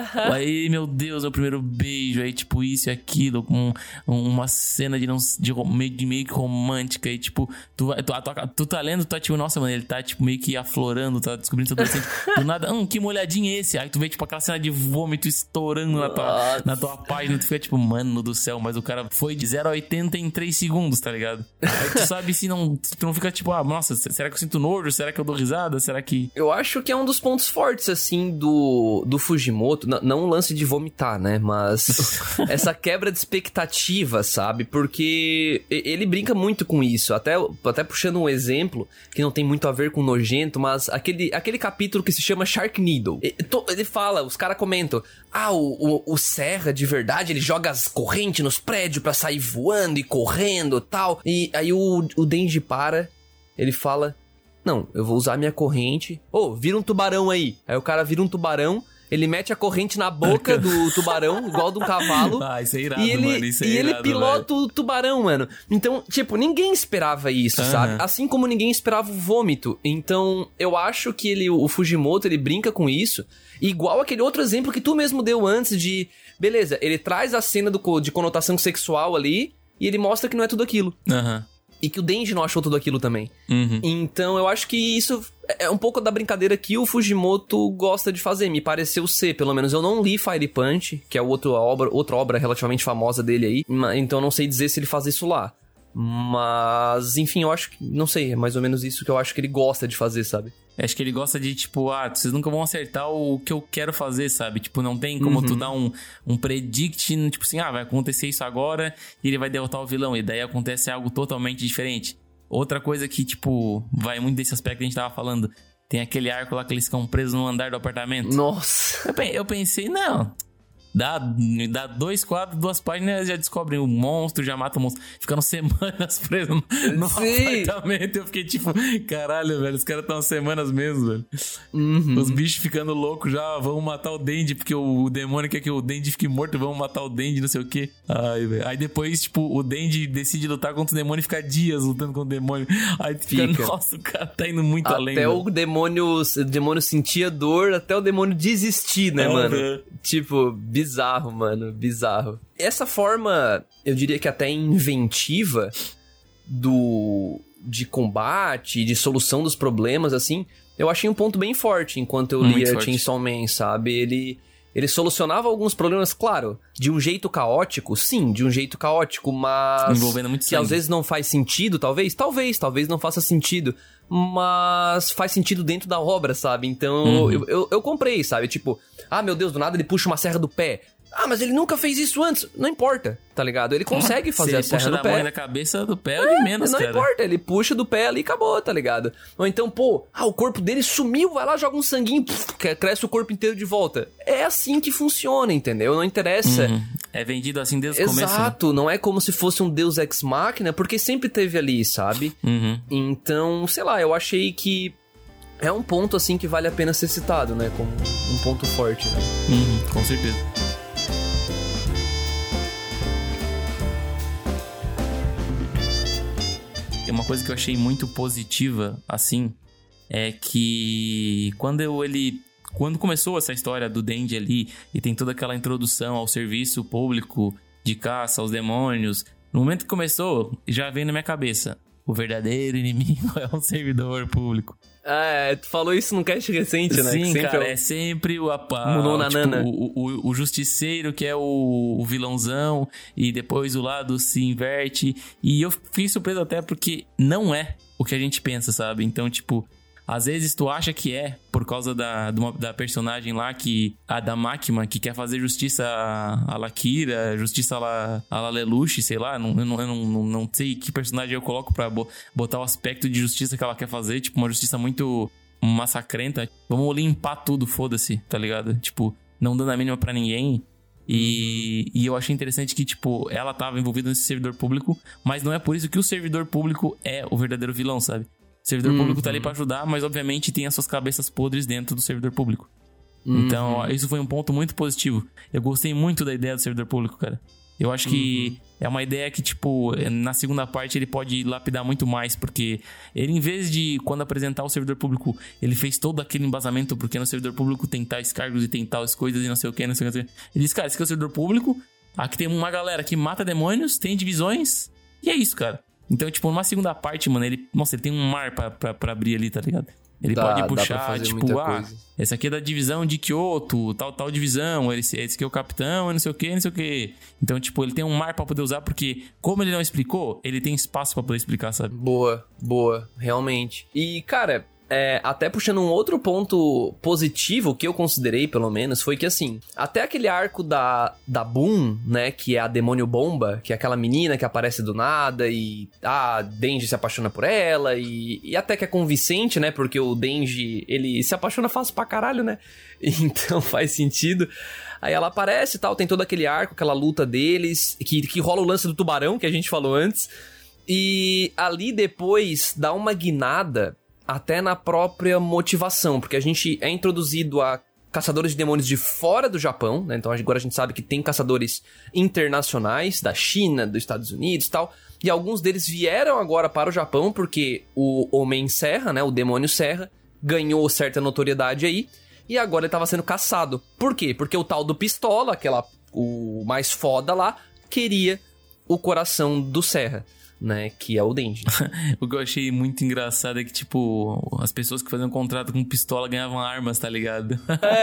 Aí, meu Deus, é o primeiro beijo. Aí, tipo, isso e aquilo, com uma cena de, não, de, meio, de meio que romântica. E, tipo, tu, tu, tu, tu tá lendo, tu tá, tipo, nossa, mano, ele tá, tipo, meio que aflorando, tá descobrindo tudo assim. Do nada, hum, que molhadinha é esse? Aí tu vê, tipo, aquela cena de vômito estourando na tua, na tua página. Tu fica, tipo, mano do céu, mas o cara foi de zero a oitenta em três segundos, tá ligado? Aí tu sabe se não, tu não fica, tipo, ah, nossa, será que eu sinto nojo? Será que eu dou risada? Será que... Eu acho que é um dos pontos fortes, assim, do, do Fujimoto. N- não o lance de vomitar, né? Mas essa quebra de expectativa, sabe? Porque ele brinca muito com isso. Até, até puxando um exemplo, que não tem muito a ver com nojento, mas aquele, aquele capítulo que se chama Sharknado. Ele fala, os caras comentam, ah, o, o, o Serra, de verdade, ele joga as correntes nos prédios pra sair voando e correndo e tal. E aí o, o Denji para... Ele fala, não, eu vou usar minha corrente. Ô, oh, vira um tubarão aí. Aí o cara vira um tubarão, ele mete a corrente na boca do tubarão, igual de um cavalo. Ah, isso é irado, e ele, mano, isso é E irado, ele pilota velho. o tubarão, mano. Então, tipo, ninguém esperava isso, uhum. sabe? Assim como ninguém esperava o vômito. Então, eu acho que ele, o Fujimoto, ele brinca com isso. Igual aquele outro exemplo que tu mesmo deu antes de... Beleza, ele traz a cena do, de conotação sexual ali e ele mostra que não é tudo aquilo. Aham. Uhum. E que o Denji não achou tudo aquilo também. Uhum. Então, eu acho que isso é um pouco da brincadeira que o Fujimoto gosta de fazer. Me pareceu ser, pelo menos. Eu não li Fire Punch, que é outra obra, outra obra relativamente famosa dele aí. Então, eu não sei dizer se ele faz isso lá. Mas, enfim, eu acho que... Não sei, é mais ou menos isso que eu acho que ele gosta de fazer, sabe? Acho que ele gosta de, tipo, ah, vocês nunca vão acertar o que eu quero fazer, sabe? Tipo, não tem como uhum. tu dar um, um predict, tipo assim, ah, vai acontecer isso agora e ele vai derrotar o vilão. E daí acontece algo totalmente diferente. Outra coisa que, tipo, vai muito desse aspecto que a gente tava falando. Tem aquele arco lá que eles ficam presos no andar do apartamento. Nossa! Eu, eu pensei, não... Dá, dá dois quadros, duas páginas, já descobrem o monstro, já mata o monstro. Ficando semanas preso no, no apartamento. Eu fiquei tipo, caralho, velho, os caras estão semanas mesmo, velho. Uhum. Os bichos ficando loucos já, vamos matar o Dendy, porque o, o demônio quer que o Dendy fique morto, vamos matar o Dendy, não sei o quê. Ai, velho. Aí depois, tipo, o Dendy decide lutar contra o demônio e ficar dias lutando contra o demônio. Aí fica, fica. Nossa, o cara tá indo muito até além. Até o velho. demônio, o demônio sentia dor, até o demônio desistir, né, uhum. mano? Tipo, bizarro, mano, bizarro. Essa forma, eu diria que até inventiva do de combate, de solução dos problemas, assim, eu achei um ponto bem forte enquanto eu lia Chainsaw Man, sabe? Ele, ele solucionava alguns problemas, claro, de um jeito caótico, sim, de um jeito caótico, mas... envolvendo muito que sangue. Às vezes não faz sentido, talvez, talvez, talvez não faça sentido, mas faz sentido dentro da obra, sabe? Então, uhum. eu, eu, eu comprei, sabe? Tipo, ah, meu Deus, do nada ele puxa uma serra do pé. Ah, mas ele nunca fez isso antes. Não importa, tá ligado? Ele consegue ah, fazer a serra do pé. Se ele puxa da mão na cabeça do pé, é de menos, não cara. Não importa, ele puxa do pé ali e acabou, tá ligado? Ou então, pô, ah, o corpo dele sumiu, vai lá, joga um sanguinho, pff, cresce o corpo inteiro de volta. É assim que funciona, entendeu? Não interessa. Uhum. É vendido assim desde o Exato, começo. Exato, não é como se fosse um Deus Ex Machina, porque sempre teve ali, sabe? Uhum. Então, sei lá, eu achei que é um ponto, assim, que vale a pena ser citado, né? Como um ponto forte, né? Uhum, com certeza. Uma coisa que eu achei muito positiva, assim, é que quando eu, ele... Quando começou essa história do Dendy ali, e tem toda aquela introdução ao serviço público de caça aos demônios, no momento que começou, já veio na minha cabeça, o verdadeiro inimigo é um servidor público. É, tu falou isso num cast recente, né? Sim, que cara, é, o... é sempre o, a, Mudou na tipo, nana. O, o, o justiceiro que é o, o vilãozão e depois o lado se inverte. E eu fiquei surpreso até porque não é o que a gente pensa, sabe? Então, tipo, às vezes tu acha que é por causa da, de uma, da personagem lá, que a da Máquina, que quer fazer justiça a, a Lakira, justiça a, la, a Lelouch, sei lá. Não, eu não, eu não, não sei que personagem eu coloco pra botar o aspecto de justiça que ela quer fazer. Tipo, uma justiça muito massacrenta. Vamos limpar tudo, foda-se, tá ligado? Tipo, não dando a mínima pra ninguém. E, e eu achei interessante que, tipo, ela tava envolvida nesse servidor público, mas não é por isso que o servidor público é o verdadeiro vilão, sabe? O servidor uhum. público tá ali pra ajudar, mas obviamente tem as suas cabeças podres dentro do servidor público. Uhum. Então, isso foi um ponto muito positivo. Eu gostei muito da ideia do servidor público, cara. Eu acho que uhum. é uma ideia que, tipo, na segunda parte ele pode lapidar muito mais, porque ele, em vez de, quando apresentar o servidor público, ele fez todo aquele embasamento, porque no servidor público tem tais cargos e tem tais coisas e não sei o que, não sei o que. Ele disse, cara, esse aqui é o servidor público, aqui tem uma galera que mata demônios, tem divisões, e é isso, cara. Então, tipo, numa segunda parte, mano, ele... Nossa, ele tem um mar pra, pra, pra abrir ali, tá ligado? Ele dá, pode puxar, tipo, ah, coisa. Esse aqui é da divisão de Kyoto, tal, tal divisão, esse, esse aqui é o capitão, não sei o que, não sei o que. Então, tipo, ele tem um mar pra poder usar, porque como ele não explicou, ele tem espaço pra poder explicar, sabe? Boa, boa, realmente. E, cara... É, até puxando um outro ponto positivo que eu considerei, pelo menos, foi que, assim, até aquele arco da, da Boom, né, que é a Demônio Bomba, que é aquela menina que aparece do nada e, ah, Denji se apaixona por ela e, e até que é convincente, né, porque o Denji, ele se apaixona fácil pra caralho, né, então faz sentido. Aí ela aparece e tal, tem todo aquele arco, aquela luta deles, que, que rola o lance do tubarão, que a gente falou antes, e ali depois dá uma guinada até na própria motivação, porque a gente é introduzido a caçadores de demônios de fora do Japão, né? Então agora a gente sabe que tem caçadores internacionais, da China, dos Estados Unidos e tal, e alguns deles vieram agora para o Japão, porque o Homem Serra, né? O Demônio Serra, ganhou certa notoriedade aí, e agora ele estava sendo caçado. Por quê? Porque o tal do Pistola, aquela, o mais foda lá, queria o coração do Serra. né? Que é o Denji. O que eu achei muito engraçado é que, tipo, as pessoas que faziam contrato com pistola ganhavam armas, tá ligado?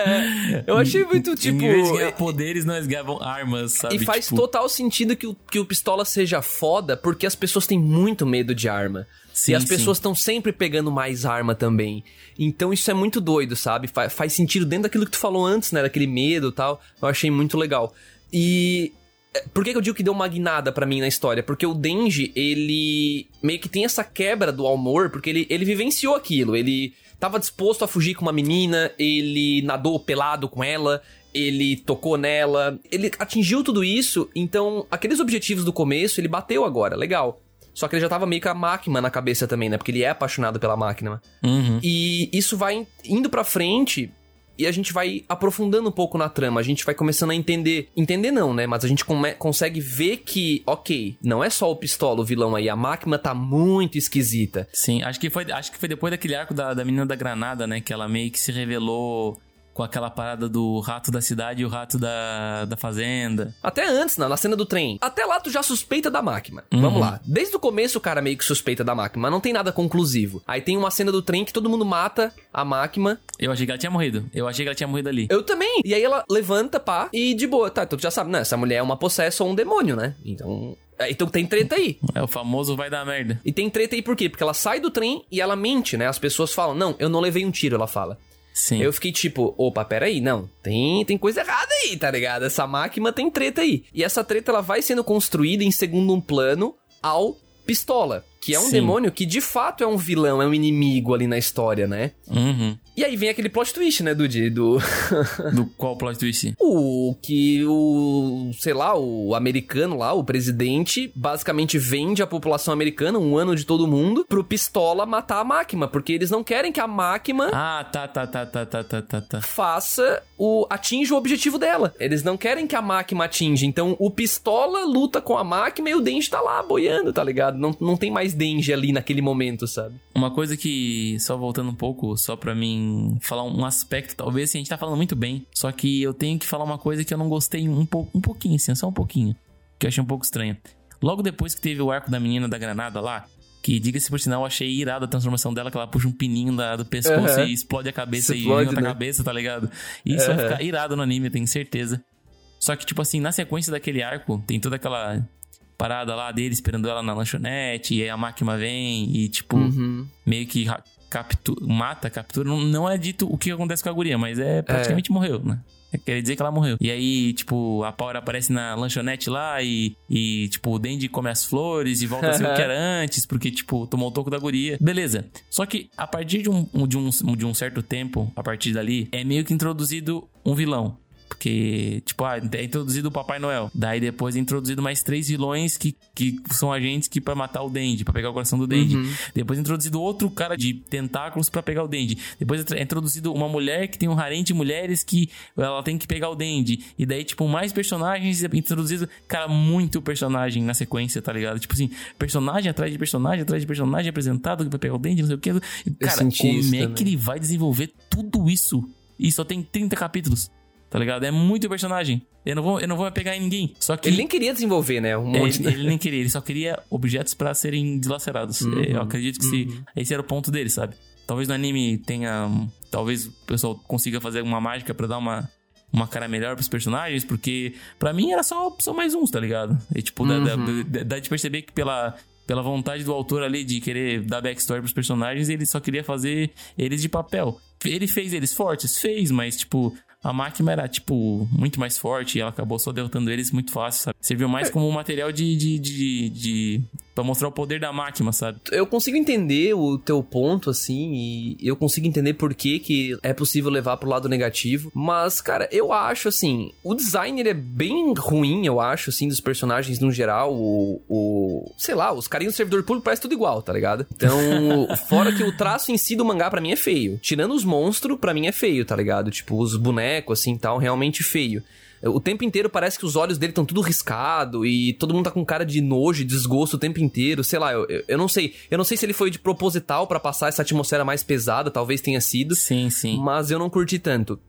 É, eu achei muito, tipo... Em vez de ganhar poderes, nós ganhavam armas, sabe? E faz tipo... total sentido que o, que o pistola seja foda, porque as pessoas têm muito medo de arma. Sim, e as sim. pessoas estão sempre pegando mais arma também. Então isso é muito doido, sabe? Fa- faz sentido dentro daquilo que tu falou antes, né? Daquele medo e tal. Eu achei muito legal. E... Por que, que eu digo que deu uma guinada pra mim na história? Porque o Denji, ele meio que tem essa quebra do amor, porque ele, ele vivenciou aquilo. Ele tava disposto a fugir com uma menina, ele nadou pelado com ela, ele tocou nela, ele atingiu tudo isso. Então, aqueles objetivos do começo, ele bateu agora, legal. Só que ele já tava meio com a máquina na cabeça também, né? Porque ele é apaixonado pela máquina. Uhum. E isso vai indo pra frente... E a gente vai aprofundando um pouco na trama, a gente vai começando a entender... Entender não, né? Mas a gente come- consegue ver que, ok, não é só o pistola, o vilão aí. A máquina tá muito esquisita. Sim, acho que foi, acho que foi depois daquele arco da, da menina da granada, né? Que ela meio que se revelou com aquela parada do rato da cidade e o rato da, da fazenda. Até antes, na, na cena do trem. Até lá tu já suspeita da máquina. Uhum. Vamos lá. Desde o começo o cara meio que suspeita da máquina, mas não tem nada conclusivo. Aí tem uma cena do trem que todo mundo mata a máquina. Eu achei que ela tinha morrido. Eu achei que ela tinha morrido ali. Eu também. E aí ela levanta, pá, e de boa. Tá, então tu já sabe, né? Essa mulher é uma possessa ou um demônio, né? Então... Então tem treta aí. É o famoso vai dar merda. E tem treta aí por quê? Porque ela sai do trem e ela mente, né? As pessoas falam, não, eu não levei um tiro, ela fala. Sim. Eu fiquei tipo, opa, peraí, não, tem, tem coisa errada aí, tá ligado? Essa máquina tem treta aí. E essa treta, ela vai sendo construída em segundo um plano ao Pistola, que é um Sim. demônio que de fato é um vilão, é um inimigo ali na história, né? Uhum. E aí vem aquele plot twist, né, Dudy? Do... Do qual plot twist? O que o, sei lá, o americano lá, o presidente, basicamente vende a população americana, um ano de todo mundo, pro Pistola matar a máquina, porque eles não querem que a máquina Ah, tá, tá, tá, tá, tá, tá, tá, tá. faça o... atinja o objetivo dela. Eles não querem que a máquina atinja, então o Pistola luta com a máquina e o Denji tá lá boiando, tá ligado? Não, não tem mais Denji ali naquele momento, sabe? Uma coisa que, só voltando um pouco, só pra mim falar um aspecto, talvez, assim, a gente tá falando muito bem, só que eu tenho que falar uma coisa que eu não gostei um, pouco, um pouquinho, assim, só um pouquinho, que eu achei um pouco estranho. Logo depois que teve o arco da menina da granada lá, que, diga-se por sinal, eu achei irada a transformação dela, que ela puxa um pininho da, do pescoço Uhum. e explode a cabeça Se e explode, vem outra né? cabeça, tá ligado? Isso Uhum. vai ficar irado no anime, eu tenho certeza. Só que, tipo assim, na sequência daquele arco, tem toda aquela parada lá dele esperando ela na lanchonete, e aí a máquina vem e, tipo, Uhum. meio que ra- captura, mata, captura. Não, não é dito o que acontece com a guria, mas é praticamente morreu, né? Quer dizer que ela morreu. E aí, tipo, a Power aparece na lanchonete lá e, e tipo, o Denji come as flores e volta a ser o que era antes, porque, tipo, tomou o toco da guria. Beleza. Só que, a partir de um, de um, de um certo tempo, a partir dali, é meio que introduzido um vilão. Porque, tipo, ah, é introduzido o Papai Noel. Daí depois é introduzido mais três vilões que, que são agentes que pra matar o Denji, pra pegar o coração do Denji. Uhum. Depois é introduzido outro cara de tentáculos pra pegar o Denji. Depois é introduzido uma mulher que tem um harém de mulheres que ela tem que pegar o Denji. E daí, tipo, mais personagens introduzido. Cara, muito personagem na sequência, tá ligado? Tipo assim, personagem atrás de personagem, atrás de personagem apresentado que vai pegar o Denji, não sei o que. E, cara, como é que ele vai desenvolver tudo isso? E só tem trinta capítulos. Tá ligado? É muito personagem. Eu não vou, eu não vou pegar em ninguém. Só que Ele nem queria desenvolver, né? Um é, monte, ele, né? ele nem queria, ele só queria objetos pra serem deslacerados. Uhum, Eu acredito que uhum. se, esse era o ponto dele, sabe? Talvez no anime tenha... Talvez o pessoal consiga fazer uma mágica pra dar uma, uma cara melhor pros personagens, porque pra mim era só, só mais uns, tá ligado? E tipo, dá, dá, dá, dá de perceber que pela... Pela vontade do autor ali de querer dar backstory pros personagens, ele só queria fazer eles de papel. Ele fez eles fortes? Fez, mas tipo... A máquina era, tipo, muito mais forte e ela acabou só derrotando eles muito fácil, sabe? Serviu mais como um material de, de, de, de... pra mostrar o poder da máquina, sabe? Eu consigo entender o teu ponto, assim, e eu consigo entender por que, que é possível levar pro lado negativo, mas, cara, eu acho, assim, o design, ele é bem ruim, eu acho, assim, dos personagens no geral, o... o sei lá, os carinhos do servidor público parece tudo igual, tá ligado? Então, fora que o traço em si do mangá pra mim é feio. Tirando os monstros, pra mim é feio, tá ligado? Tipo, os bonecos, assim, tal, realmente feio. O tempo inteiro parece que os olhos dele estão tudo riscado e todo mundo tá com cara de nojo e desgosto o tempo inteiro, sei lá, eu, eu, eu não sei. Eu não sei se ele foi de proposital pra passar essa atmosfera mais pesada, talvez tenha sido. Sim, sim. Mas eu não curti tanto.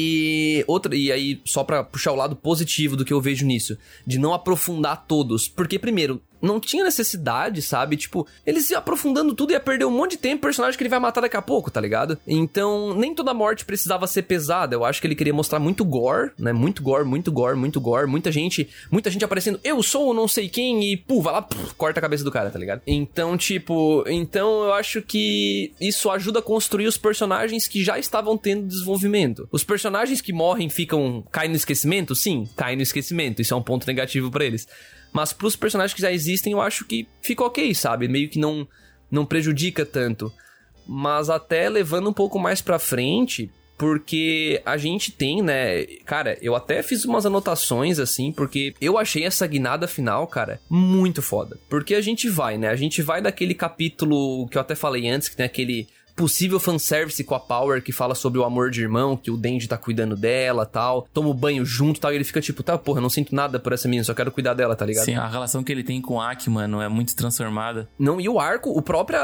E outra, e aí, só pra puxar o lado positivo do que eu vejo nisso, de não aprofundar todos. Porque, primeiro, não tinha necessidade, sabe? Tipo, eles iam aprofundando tudo e ia perder um monte de tempo, personagem que ele vai matar daqui a pouco, tá ligado? Então, nem toda morte precisava ser pesada. Eu acho que ele queria mostrar muito gore, né? Muito gore, muito gore, muito gore. Muita gente, muita gente aparecendo, eu sou não sei quem, e pô, vai lá, puf, corta a cabeça do cara, tá ligado? Então, tipo, então eu acho que isso ajuda a construir os personagens que já estavam tendo desenvolvimento. Os personagens que morrem ficam, caem no esquecimento? Sim, caem no esquecimento. Isso é um ponto negativo pra eles. Mas pros personagens que já existem, eu acho que fica ok, sabe? Meio que não, não prejudica tanto. Mas até levando um pouco mais pra frente, porque a gente tem, né... Cara, eu até fiz umas anotações, assim, porque eu achei essa guinada final, cara, muito foda. Porque a gente vai, né? A gente vai daquele capítulo que eu até falei antes, que tem aquele... possível fanservice com a Power, que fala sobre o amor de irmão, que o Denji tá cuidando dela, tal, toma o banho junto, tal, e ele fica tipo, tá, porra, não sinto nada por essa menina, só quero cuidar dela, tá ligado? Sim, a relação que ele tem com o Aki, mano, é muito transformada. Não, e o arco, o própria,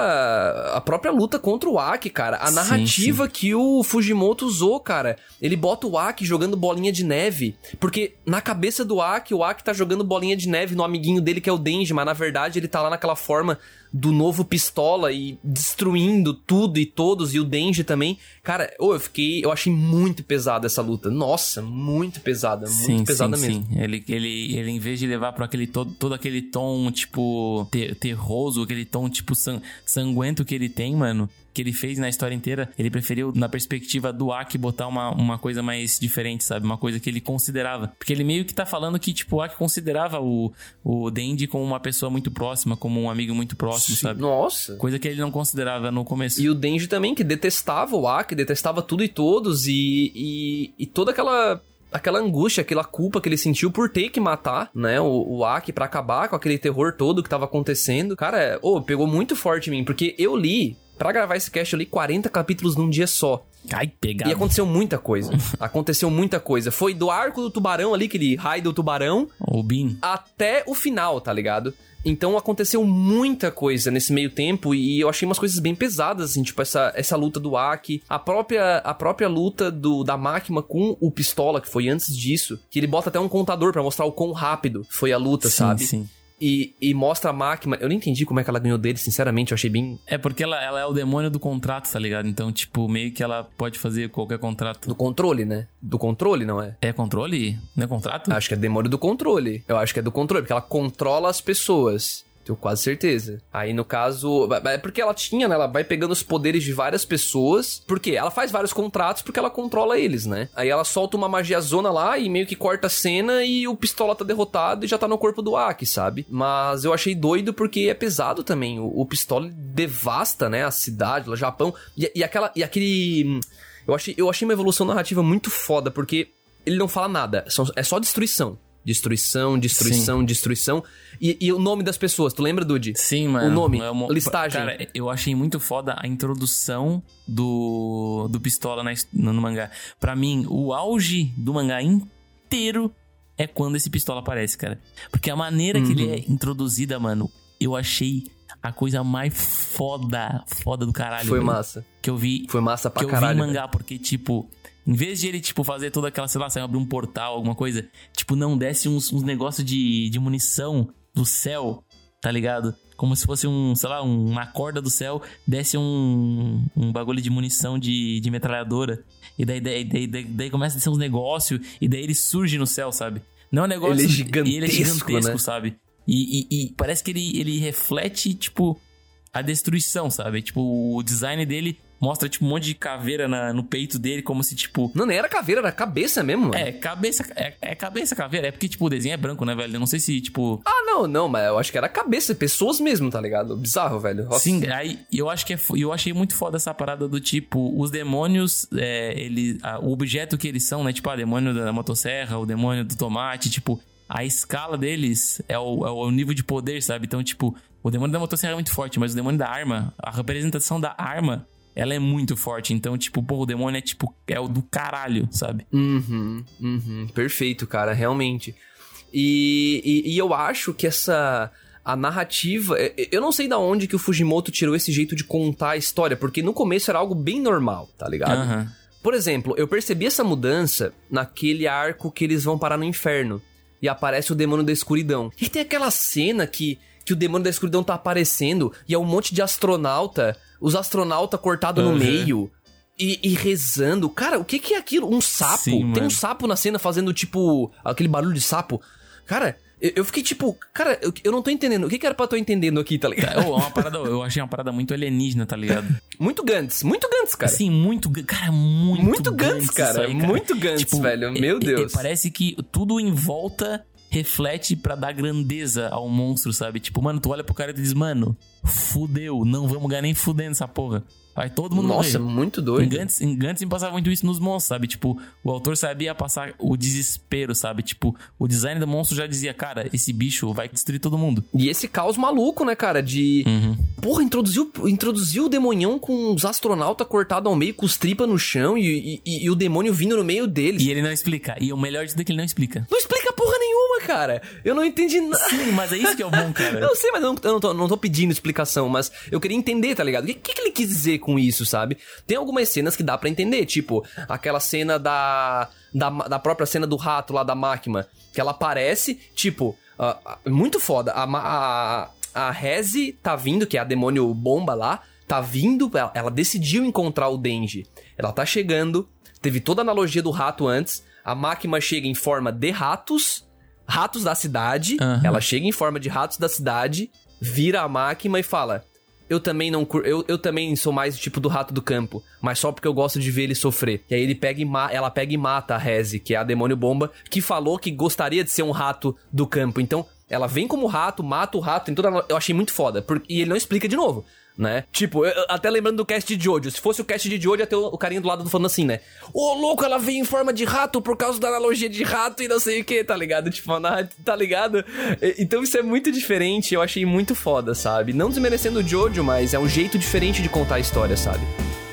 a própria luta contra o Aki, cara, a narrativa sim, sim. que o Fujimoto usou, cara, ele bota o Aki jogando bolinha de neve, porque na cabeça do Aki, o Aki tá jogando bolinha de neve no amiguinho dele, que é o Denji, mas na verdade ele tá lá naquela forma do novo pistola e destruindo tudo e todos, e o Denji também. Cara, oh, eu fiquei... Eu achei muito pesada essa luta. Nossa, muito pesada. Muito sim, pesada sim, mesmo. Sim. Ele, ele, ele, em vez de levar pra aquele todo, todo aquele tom, tipo, ter, terroso, aquele tom, tipo, sang, sanguento que ele tem, mano... que ele fez na história inteira, ele preferiu, na perspectiva do Aki, botar uma, uma coisa mais diferente, sabe? Uma coisa que ele considerava. Porque ele meio que tá falando que, tipo, o Aki considerava o, o Denji como uma pessoa muito próxima, como um amigo muito próximo, sim, sabe? Nossa! Coisa que ele não considerava no começo. E o Denji também, que detestava o Aki, detestava tudo e todos, e, e, e toda aquela... aquela angústia, aquela culpa que ele sentiu por ter que matar, né, o, o Aki pra acabar com aquele terror todo que tava acontecendo. Cara, oh, pegou muito forte em mim, porque eu li... Pra gravar esse cast, eu li quarenta capítulos num dia só. Ai, pegado. E aconteceu muita coisa. Aconteceu muita coisa. Foi do arco do tubarão ali, aquele raio do tubarão. O Bin. Até o final, tá ligado? Então aconteceu muita coisa nesse meio tempo. E eu achei umas coisas bem pesadas, assim. Tipo, essa, essa luta do Aki. A própria, a própria luta do, da máquina com o pistola, que foi antes disso. Que ele bota até um contador pra mostrar o quão rápido foi a luta, sim, sabe? Sim, sim. E, e mostra a máquina... Eu não entendi como é que ela ganhou dele, sinceramente. Eu achei bem... É porque ela, ela é o demônio do contrato, tá ligado? Então, tipo, meio que ela pode fazer qualquer contrato. Do controle, né? Do controle, não é? É controle? Não é contrato? Acho que é demônio do controle. Eu acho que é do controle, porque ela controla as pessoas. Tenho quase certeza. Aí, no caso... É porque ela tinha, né? Ela vai pegando os poderes de várias pessoas. Por quê? Ela faz vários contratos porque ela controla eles, né? Aí ela solta uma magiazona lá e meio que corta a cena e o pistola tá derrotado e já tá no corpo do Aki, sabe? Mas eu achei doido porque é pesado também. O, o pistola devasta, né? A cidade, o Japão. E, e, aquela, e aquele... Eu achei, eu achei uma evolução narrativa muito foda porque ele não fala nada. É só destruição. Destruição, destruição, sim. destruição. E, e o nome das pessoas, tu lembra, Dude? Sim, mano. O nome, é uma... listagem. Cara, eu achei muito foda a introdução do, do Pistola na, no, no mangá. Pra mim, o auge do mangá inteiro é quando esse Pistola aparece, cara. Porque a maneira uhum. que ele é introduzida, mano, eu achei a coisa mais foda, foda do caralho. Foi velho, massa. Que eu vi... Foi massa pra que caralho. Que eu vi em mangá, velho. Porque, tipo... Em vez de ele, tipo, fazer toda aquela, sei lá, abrir um portal, alguma coisa, tipo, não, desce uns, uns negócios de, de munição do céu, tá ligado? Como se fosse um, sei lá, um, uma corda do céu, desce um, um bagulho de munição de, de metralhadora. E daí, daí, daí, daí, daí começa a descer uns negócios, e daí ele surge no céu, sabe? Não é um negócio... Ele é gigantesco, ele é gigantesco, né? sabe? E, e, e parece que ele, ele reflete, tipo, a destruição, sabe? Tipo, o design dele... Mostra, tipo, um monte de caveira na, no peito dele, como se, tipo... Não, nem era caveira, era cabeça mesmo, mano. É, cabeça... É, é cabeça caveira. É porque, tipo, o desenho é branco, né, velho? Eu não sei se, tipo... Ah, não, não, mas eu acho que era cabeça. Pessoas mesmo, tá ligado? Bizarro, velho. Nossa. Sim, aí eu acho que é... Eu achei muito foda essa parada do tipo... Os demônios, é, ele, a, o objeto que eles são, né? Tipo, o demônio da motosserra, o demônio do tomate, tipo... A escala deles é o, é o nível de poder, sabe? Então, tipo... O demônio da motosserra é muito forte, mas o demônio da arma... A representação da arma... Ela é muito forte, então, tipo, pô, o demônio é, tipo, é o do caralho, sabe? Uhum, uhum, perfeito, cara, realmente. E, e, e eu acho que essa... A narrativa... Eu não sei da onde que o Fujimoto tirou esse jeito de contar a história, porque no começo era algo bem normal, tá ligado? Uhum. Por exemplo, eu percebi essa mudança naquele arco que eles vão parar no inferno. E aparece o demônio da escuridão. E tem aquela cena que... Que que o demônio da escuridão tá aparecendo e é um monte de astronauta, os astronautas cortados Uhum. no meio e, e rezando. Cara, o que que é aquilo? Um sapo? Sim, Tem mano. um sapo na cena fazendo, tipo, aquele barulho de sapo. Cara, eu, eu fiquei tipo, cara, eu, eu não tô entendendo. O que que era pra eu tô entendendo aqui, tá ligado? É uma parada, eu achei uma parada muito alienígena, tá ligado? Muito Gantz, muito Gantz, cara. Assim, muito... Cara, muito... Muito Gantz, cara. isso aí, Muito Gantz, velho. Meu é- é- Deus. Parece que tudo em volta reflete pra dar grandeza ao monstro, sabe? Tipo, mano, tu olha pro cara e tu diz, mano, fudeu, não vamos ganhar nem fudendo essa porra. Vai todo mundo Nossa, morrer. muito Em doido. Gantz, em Gantz me passava muito isso nos monstros, sabe? Tipo, o autor sabia passar o desespero, sabe? Tipo, o design do monstro já dizia, cara, esse bicho vai destruir todo mundo. E esse caos maluco, né, cara? De. Uhum. Porra, introduziu, introduziu o demonhão com os astronautas cortados ao meio, com os tripas no chão e, e, e o demônio vindo no meio deles. E ele não explica. E o melhor disso é que ele não explica. Não explica porra nenhuma, cara. Eu não entendi nada. Sim, mas é isso que é o bom, cara. Eu sei, mas eu não, eu não, tô, não tô pedindo explicação, mas eu queria entender, tá ligado? O que, que, que ele quis dizer com isso, sabe? Tem algumas cenas que dá pra entender, tipo, aquela cena da, da, da própria cena do rato lá da máquina, que ela aparece, tipo, uh, uh, muito foda. A, a, a Rezi tá vindo, que é a demônio bomba lá, tá vindo, ela, ela decidiu encontrar o Denji. Ela tá chegando, teve toda a analogia do rato antes, a máquina chega em forma de ratos, ratos da cidade, Uhum. ela chega em forma de ratos da cidade, vira a máquina e fala: eu também não cur... eu, eu também sou mais tipo do rato do campo, mas só porque eu gosto de ver ele sofrer. E aí ele pega e ma... ela pega e mata a Rezi, que é a demônio bomba, que falou que gostaria de ser um rato do campo. Então, ela vem como rato, mata o rato, em toda... eu achei muito foda. Porque... E ele não explica de novo, né? Tipo, eu, até lembrando do cast de Jojo. Se fosse o cast de Jojo, ia ter o, o carinha do lado falando assim, né? Ô, louco, ela veio em forma de rato por causa da analogia de rato e não sei o que, tá ligado? Tipo, tá ligado? E, então isso é muito diferente, eu achei muito foda, sabe? Não desmerecendo o Jojo, mas é um jeito diferente de contar a história, sabe?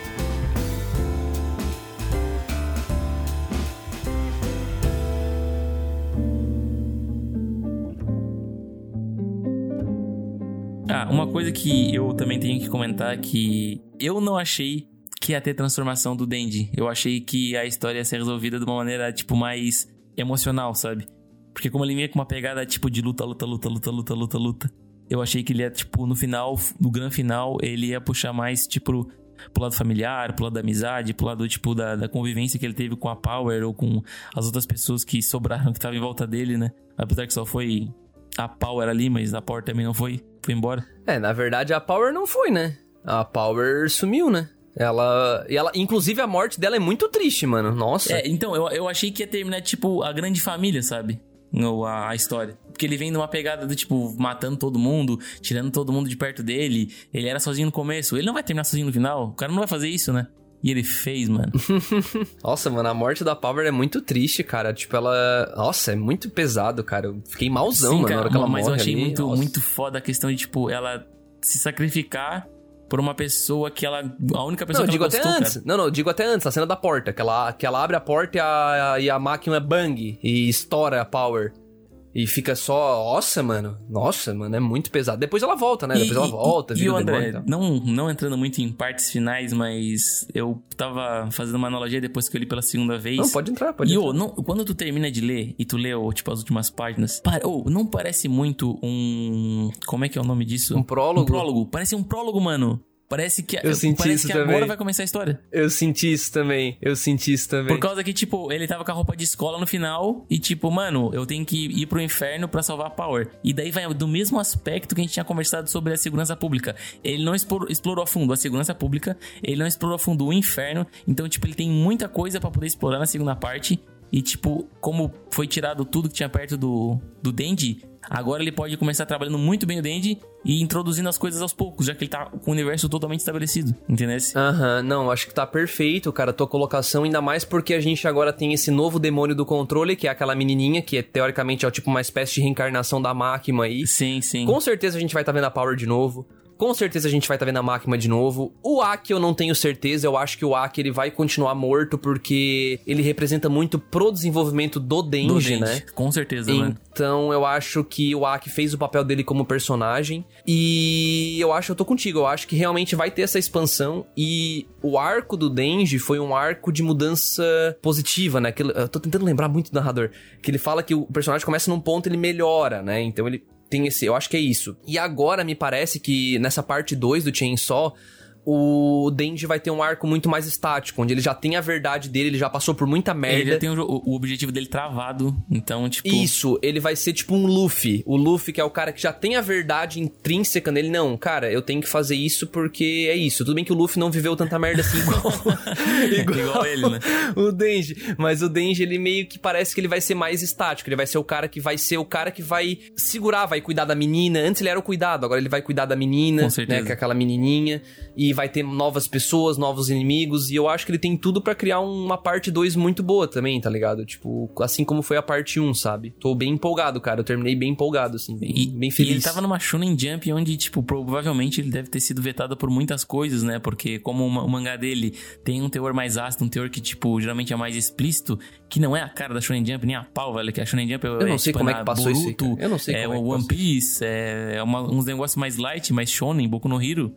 Ah, uma coisa que eu também tenho que comentar é que eu não achei que ia ter transformação do Denji. Eu achei que a história ia ser resolvida de uma maneira, tipo, mais emocional, sabe? Porque como ele vinha com uma pegada, tipo, de luta, luta, luta, luta, luta, luta, luta, eu achei que ele ia, tipo, no final, no grande final, ele ia puxar mais, tipo, pro lado familiar, pro lado da amizade, pro lado, tipo, da, da convivência que ele teve com a Power ou com as outras pessoas que sobraram, que estavam em volta dele, né? Apesar que só foi a Power ali, mas a Power também não foi, foi embora. É, na verdade a Power não foi, né? A Power sumiu, né? Ela, e ela, inclusive a morte dela é muito triste, mano. Nossa. É, então, eu, eu achei que ia terminar, tipo, a grande família, sabe? No, a, a história. Porque ele vem numa pegada do, tipo, matando todo mundo, tirando todo mundo de perto dele. Ele era sozinho no começo. Ele não vai terminar sozinho no final. O cara não vai fazer isso, né? E ele fez, mano. Nossa, mano, a morte da Power é muito triste, cara. Tipo, ela... Nossa, é muito pesado, cara. Eu fiquei malzão, Sim, mano, cara, na hora que ela mas morre eu achei ali. muito, Nossa. muito foda a questão de, tipo, ela se sacrificar por uma pessoa que ela... A única pessoa Não, eu que digo ela gostou, até antes. cara. Não, não, eu digo até antes, a cena da porta. Que ela, que ela abre a porta e a, e a máquina bang e estoura a Power. E fica só... Nossa, mano. Nossa, mano, é muito pesado. Depois ela volta, né? Depois E- ela volta, e, vira e o o demônio André, e tal. não, não entrando muito em partes finais, mas eu tava fazendo uma analogia depois que eu li pela segunda vez. Não, pode entrar, pode E, entrar. ô, não, quando tu termina de ler e tu lê, ô, tipo, as últimas páginas, para, ô, não parece muito um... Como é que é o nome disso? Um prólogo? Um prólogo. Parece um prólogo, mano. Parece que, Eu senti parece isso que também. agora vai começar a história. Eu senti isso também. Eu senti isso também. Por causa que, tipo, ele tava com a roupa de escola no final e, tipo, mano, eu tenho que ir pro inferno pra salvar a Power. E daí vai do mesmo aspecto que a gente tinha conversado sobre a segurança pública. Ele não explorou, explorou a fundo a segurança pública, ele não explorou a fundo o inferno. Então, tipo, ele tem muita coisa pra poder explorar na segunda parte. E, tipo, como foi tirado tudo que tinha perto do, do Denji, agora ele pode começar trabalhando muito bem o Denji e introduzindo as coisas aos poucos, já que ele tá com o universo totalmente estabelecido, entendeu? Aham, não, acho que tá perfeito, cara, a tua colocação, ainda mais porque a gente agora tem esse novo demônio do controle, que é aquela menininha, que é, teoricamente é tipo uma espécie de reencarnação da máquina aí. Sim, sim. Com certeza a gente vai estar tá vendo a Power de novo. Com certeza a gente vai estar tá vendo a máquina de novo. O Aki eu não tenho certeza, eu acho que o Aki ele vai continuar morto porque ele representa muito pro desenvolvimento do Denji, Do Denji, né? Com certeza, mano. Então eu acho que o Aki fez o papel dele como personagem. E eu acho, eu tô contigo, eu acho que realmente vai ter essa expansão. E o arco do Denji foi um arco de mudança positiva, né? Que, eu tô tentando lembrar muito do narrador. Que ele fala que o personagem começa num ponto e ele melhora, né? Então ele tem esse... Eu acho que é isso. E agora me parece que nessa parte dois do Chainsaw... o Denji vai ter um arco muito mais estático, onde ele já tem a verdade dele, ele já passou por muita merda. Ele já tem o, o objetivo dele travado, então, tipo... Isso, ele vai ser tipo um Luffy. O Luffy, que é o cara que já tem a verdade intrínseca nele. Não, cara, eu tenho que fazer isso porque é isso. Tudo bem que o Luffy não viveu tanta merda assim igual... igual, igual ele, né? O Denji. Mas o Denji, ele meio que parece que ele vai ser mais estático. Ele vai ser o cara que vai ser o cara que vai segurar, vai cuidar da menina. Antes ele era o cuidado, agora ele vai cuidar da menina, com certeza, né? Que é aquela menininha. E vai ter novas pessoas, novos inimigos, e eu acho que ele tem tudo pra criar uma parte dois muito boa também, tá ligado? Tipo, assim como foi a parte um, sabe? Tô bem empolgado, cara, eu terminei bem empolgado, assim, bem, e, bem feliz. E ele tava numa Shonen Jump onde, tipo, provavelmente ele deve ter sido vetado por muitas coisas, né? Porque como o, o mangá dele tem um teor mais ácido, um teor que, tipo, geralmente é mais explícito, que não é a cara da Shonen Jump, nem a pau, velho, que a Shonen Jump é, eu não é, sei tipo, como é que passou Boruto, isso aí, eu não sei é como é que o One passou. Piece, é, é uma, uns negócios mais light, mais shonen, Boku no Hero.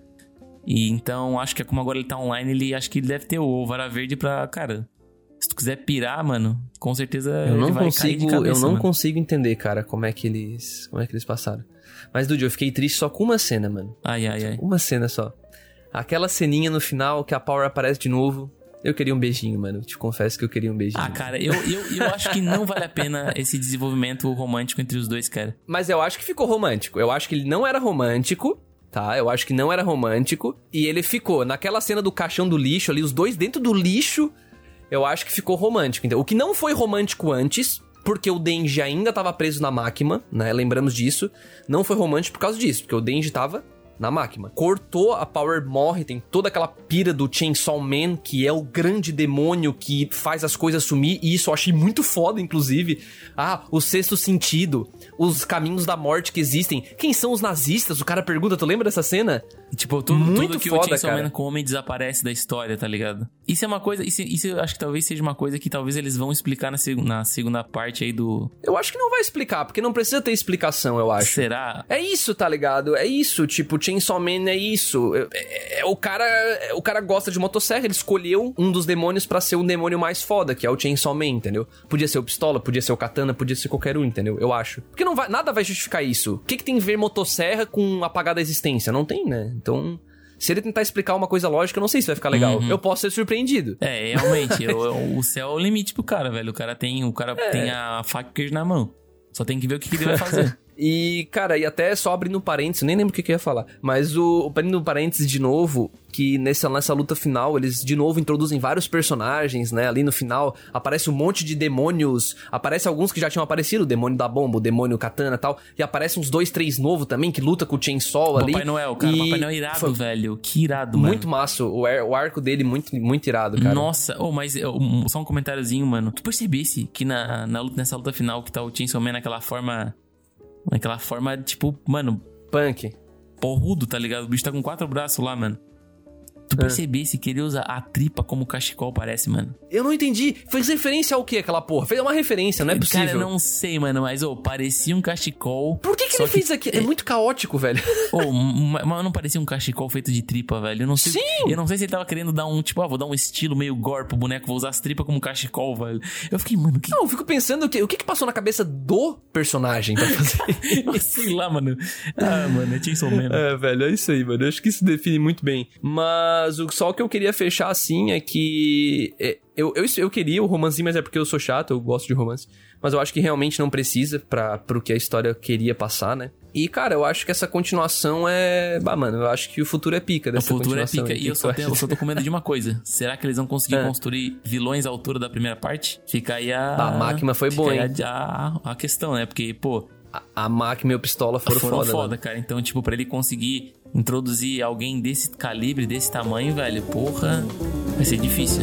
E então, acho que como agora ele tá online, ele acho que ele deve ter o Vara Verde pra, cara, se tu quiser pirar, mano, com certeza eu não ele vai consigo, cair de cabeça, eu não mano. consigo entender, cara, como é que eles, como é que eles passaram. Mas, Dude, eu fiquei triste só com uma cena, mano. Ai, ai, ai. Uma cena só. Aquela ceninha no final que a Power aparece de novo. Eu queria um beijinho, mano. Te confesso que eu queria um beijinho. Ah, cara, eu, eu, eu acho que não vale a pena esse desenvolvimento romântico entre os dois, cara. Mas eu acho que ficou romântico. Eu acho que ele não era romântico... Tá, eu acho que não era romântico. E ele ficou naquela cena do caixão do lixo ali, os dois dentro do lixo. Eu acho que ficou romântico. Então, o que não foi romântico antes, porque o Denji ainda tava preso na máquina, né? Lembramos disso. Não foi romântico por causa disso, porque o Denji tava na máquina. Cortou, a Power morre, tem toda aquela pira do Chainsaw Man, que é o grande demônio que faz as coisas sumir, e isso eu achei muito foda, inclusive. Ah, o sexto sentido, os caminhos da morte que existem. Quem são os nazistas? O cara pergunta, tu lembra dessa cena? Tipo, tudo, Muito tudo que foda, o Chainsaw cara. Man come desaparece da história, tá ligado? Isso é uma coisa, isso, isso eu acho que talvez seja uma coisa que talvez eles vão explicar na, seg- na segunda parte aí do... Eu acho que não vai explicar, porque não precisa ter explicação, eu acho. Será? É isso, tá ligado? É isso, tipo, Chainsaw Man é isso. É, é, é, o cara é, o cara gosta de motosserra, ele escolheu um dos demônios pra ser o demônio mais foda, que é o Chainsaw Man, entendeu? Podia ser o Pistola, podia ser o Katana, podia ser qualquer um, entendeu? Eu acho. Porque não vai, nada vai justificar isso. O que, que tem a ver motosserra com apagar da existência? Não tem, né? Então... Se ele tentar explicar uma coisa lógica, eu não sei se vai ficar legal. Uhum. Eu posso ser surpreendido. É, realmente, o, o céu é o limite pro cara, velho. O cara tem, o cara É. tem a faca e queijo na mão. Só tem que ver o que, que ele vai fazer. E, cara, e até só abrindo parênteses, nem lembro o que, que eu ia falar, mas o, abrindo parênteses de novo, que nessa, nessa luta final, eles de novo introduzem vários personagens, né, ali no final, aparece um monte de demônios, aparece alguns que já tinham aparecido, o demônio da bomba, o demônio katana e tal, e aparece uns dois, três novos também, que luta com o Chainsaw ali. Papai Noel, cara, e Papai Noel irado, foi velho, que irado, mano. muito massa, o, ar, o arco dele muito, muito irado, cara. Nossa, oh, mas oh, só um comentáriozinho, mano. Tu percebesse que na, na luta, nessa luta final que tá o Chainsaw Man naquela forma... Naquela forma, tipo, mano... Punk. Porrudo, tá ligado? O bicho tá com quatro braços lá, mano. Tu percebesse que ele usa a tripa como cachecol, parece, mano. Eu não entendi. Fez referência ao quê, aquela porra? Fez uma referência, não é possível. Cara, eu não sei, mano, mas, ô, oh, parecia um cachecol. Por que que ele fez aquilo? É muito caótico, velho. Ô, oh, mas não parecia um cachecol feito de tripa, velho. Eu não sei. Sim! Eu não sei se ele tava querendo dar um, tipo, ah, vou dar um estilo meio gore pro boneco, vou usar as tripas como cachecol, velho. Eu fiquei, mano, que... Não, eu fico pensando o que, o que que passou na cabeça do personagem pra fazer eu sei lá, mano. Ah, mano, é Chainsaw Man. É, velho, é isso aí, mano. Eu acho que isso define muito bem. Mas o, só o que eu queria fechar, assim, é que... É, eu, eu, eu queria o romancinho, mas é porque eu sou chato, eu gosto de romance. Mas eu acho que realmente não precisa pra, pro que a história queria passar, né? E, cara, eu acho que essa continuação é... Bah, mano, eu acho que o futuro é pica dessa continuação. O futuro é pica. Aí. E eu só, tenho, eu só tô com medo de uma coisa. Será que eles vão conseguir é. construir vilões à altura da primeira parte? Fica aí a... A máquina foi boa, hein? A, a, a questão, né? Porque, pô... A, a máquina e o pistola foram, foram foda, foda, né? cara. Então, tipo, pra ele conseguir introduzir alguém desse calibre, desse tamanho, velho, porra, vai ser difícil.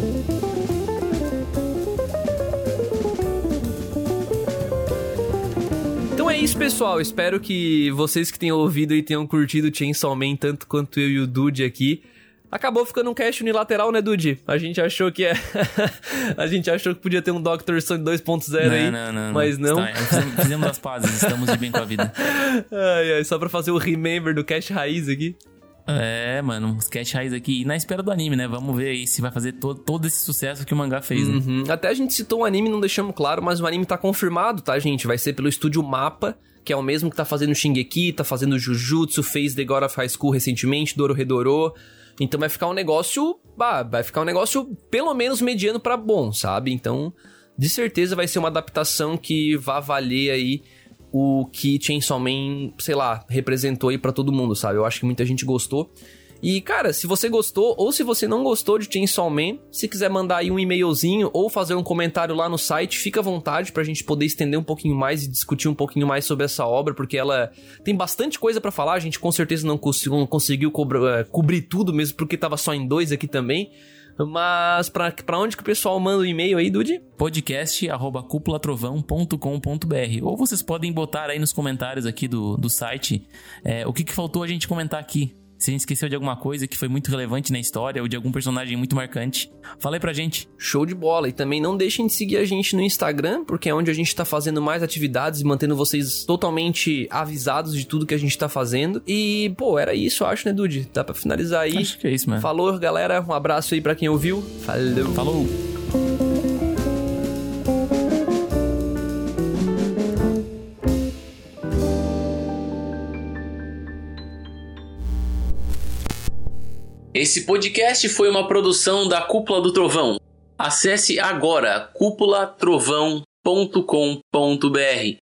Então é isso, pessoal. Espero que vocês que tenham ouvido e tenham curtido Chainsaw Man tanto quanto eu e o Dude aqui. Acabou ficando um cast unilateral, né, Dude? A gente achou que é... a gente achou que podia ter um doutor Stone dois ponto zero aí, não, não, mas não. Está, fizemos, fizemos as pazes, estamos de bem com a vida. Ai, ai, só pra fazer o remember do cast raiz aqui. É, mano, um sketch raiz aqui. E na espera do anime, né? Vamos ver aí se vai fazer todo, todo esse sucesso que o mangá fez, né? Uhum. Até a gente citou o anime, não deixamos claro, mas o anime tá confirmado, tá, gente? Vai ser pelo estúdio Mappa, que é o mesmo que tá fazendo Shingeki, tá fazendo Jujutsu, fez The God of High School recentemente, Dorohedoro. Então vai ficar um negócio, bah, vai ficar um negócio pelo menos mediano pra bom, sabe? Então, de certeza vai ser uma adaptação que vai valer aí o que Chainsaw Man, sei lá, representou aí pra todo mundo, sabe? Eu acho que muita gente gostou. E, cara, se você gostou ou se você não gostou de Chainsaw Man, se quiser mandar aí um e-mailzinho ou fazer um comentário lá no site, fica à vontade pra gente poder estender um pouquinho mais e discutir um pouquinho mais sobre essa obra, porque ela tem bastante coisa pra falar, a gente com certeza não, cons- não conseguiu cobra- cobrir tudo mesmo, porque tava só em dois aqui também. Mas pra, pra onde que o pessoal manda o e-mail aí, Dude? podcast arroba cupulatrovão ponto com ponto b r. Ou vocês podem botar aí nos comentários aqui do, do site é, o que, que faltou a gente comentar aqui. Se a gente esqueceu de alguma coisa que foi muito relevante na história ou de algum personagem muito marcante, fala aí pra gente. Show de bola. E também não deixem de seguir a gente no Instagram, porque é onde a gente tá fazendo mais atividades e mantendo vocês totalmente avisados de tudo que a gente tá fazendo. E, pô, era isso, eu acho, né, Dude? Dá pra finalizar aí. Acho que é isso, mano. Falou, galera. Um abraço aí pra quem ouviu. Falou. Falou. Esse podcast foi uma produção da Cúpula do Trovão. Acesse agora cúpula trovão ponto com ponto b r.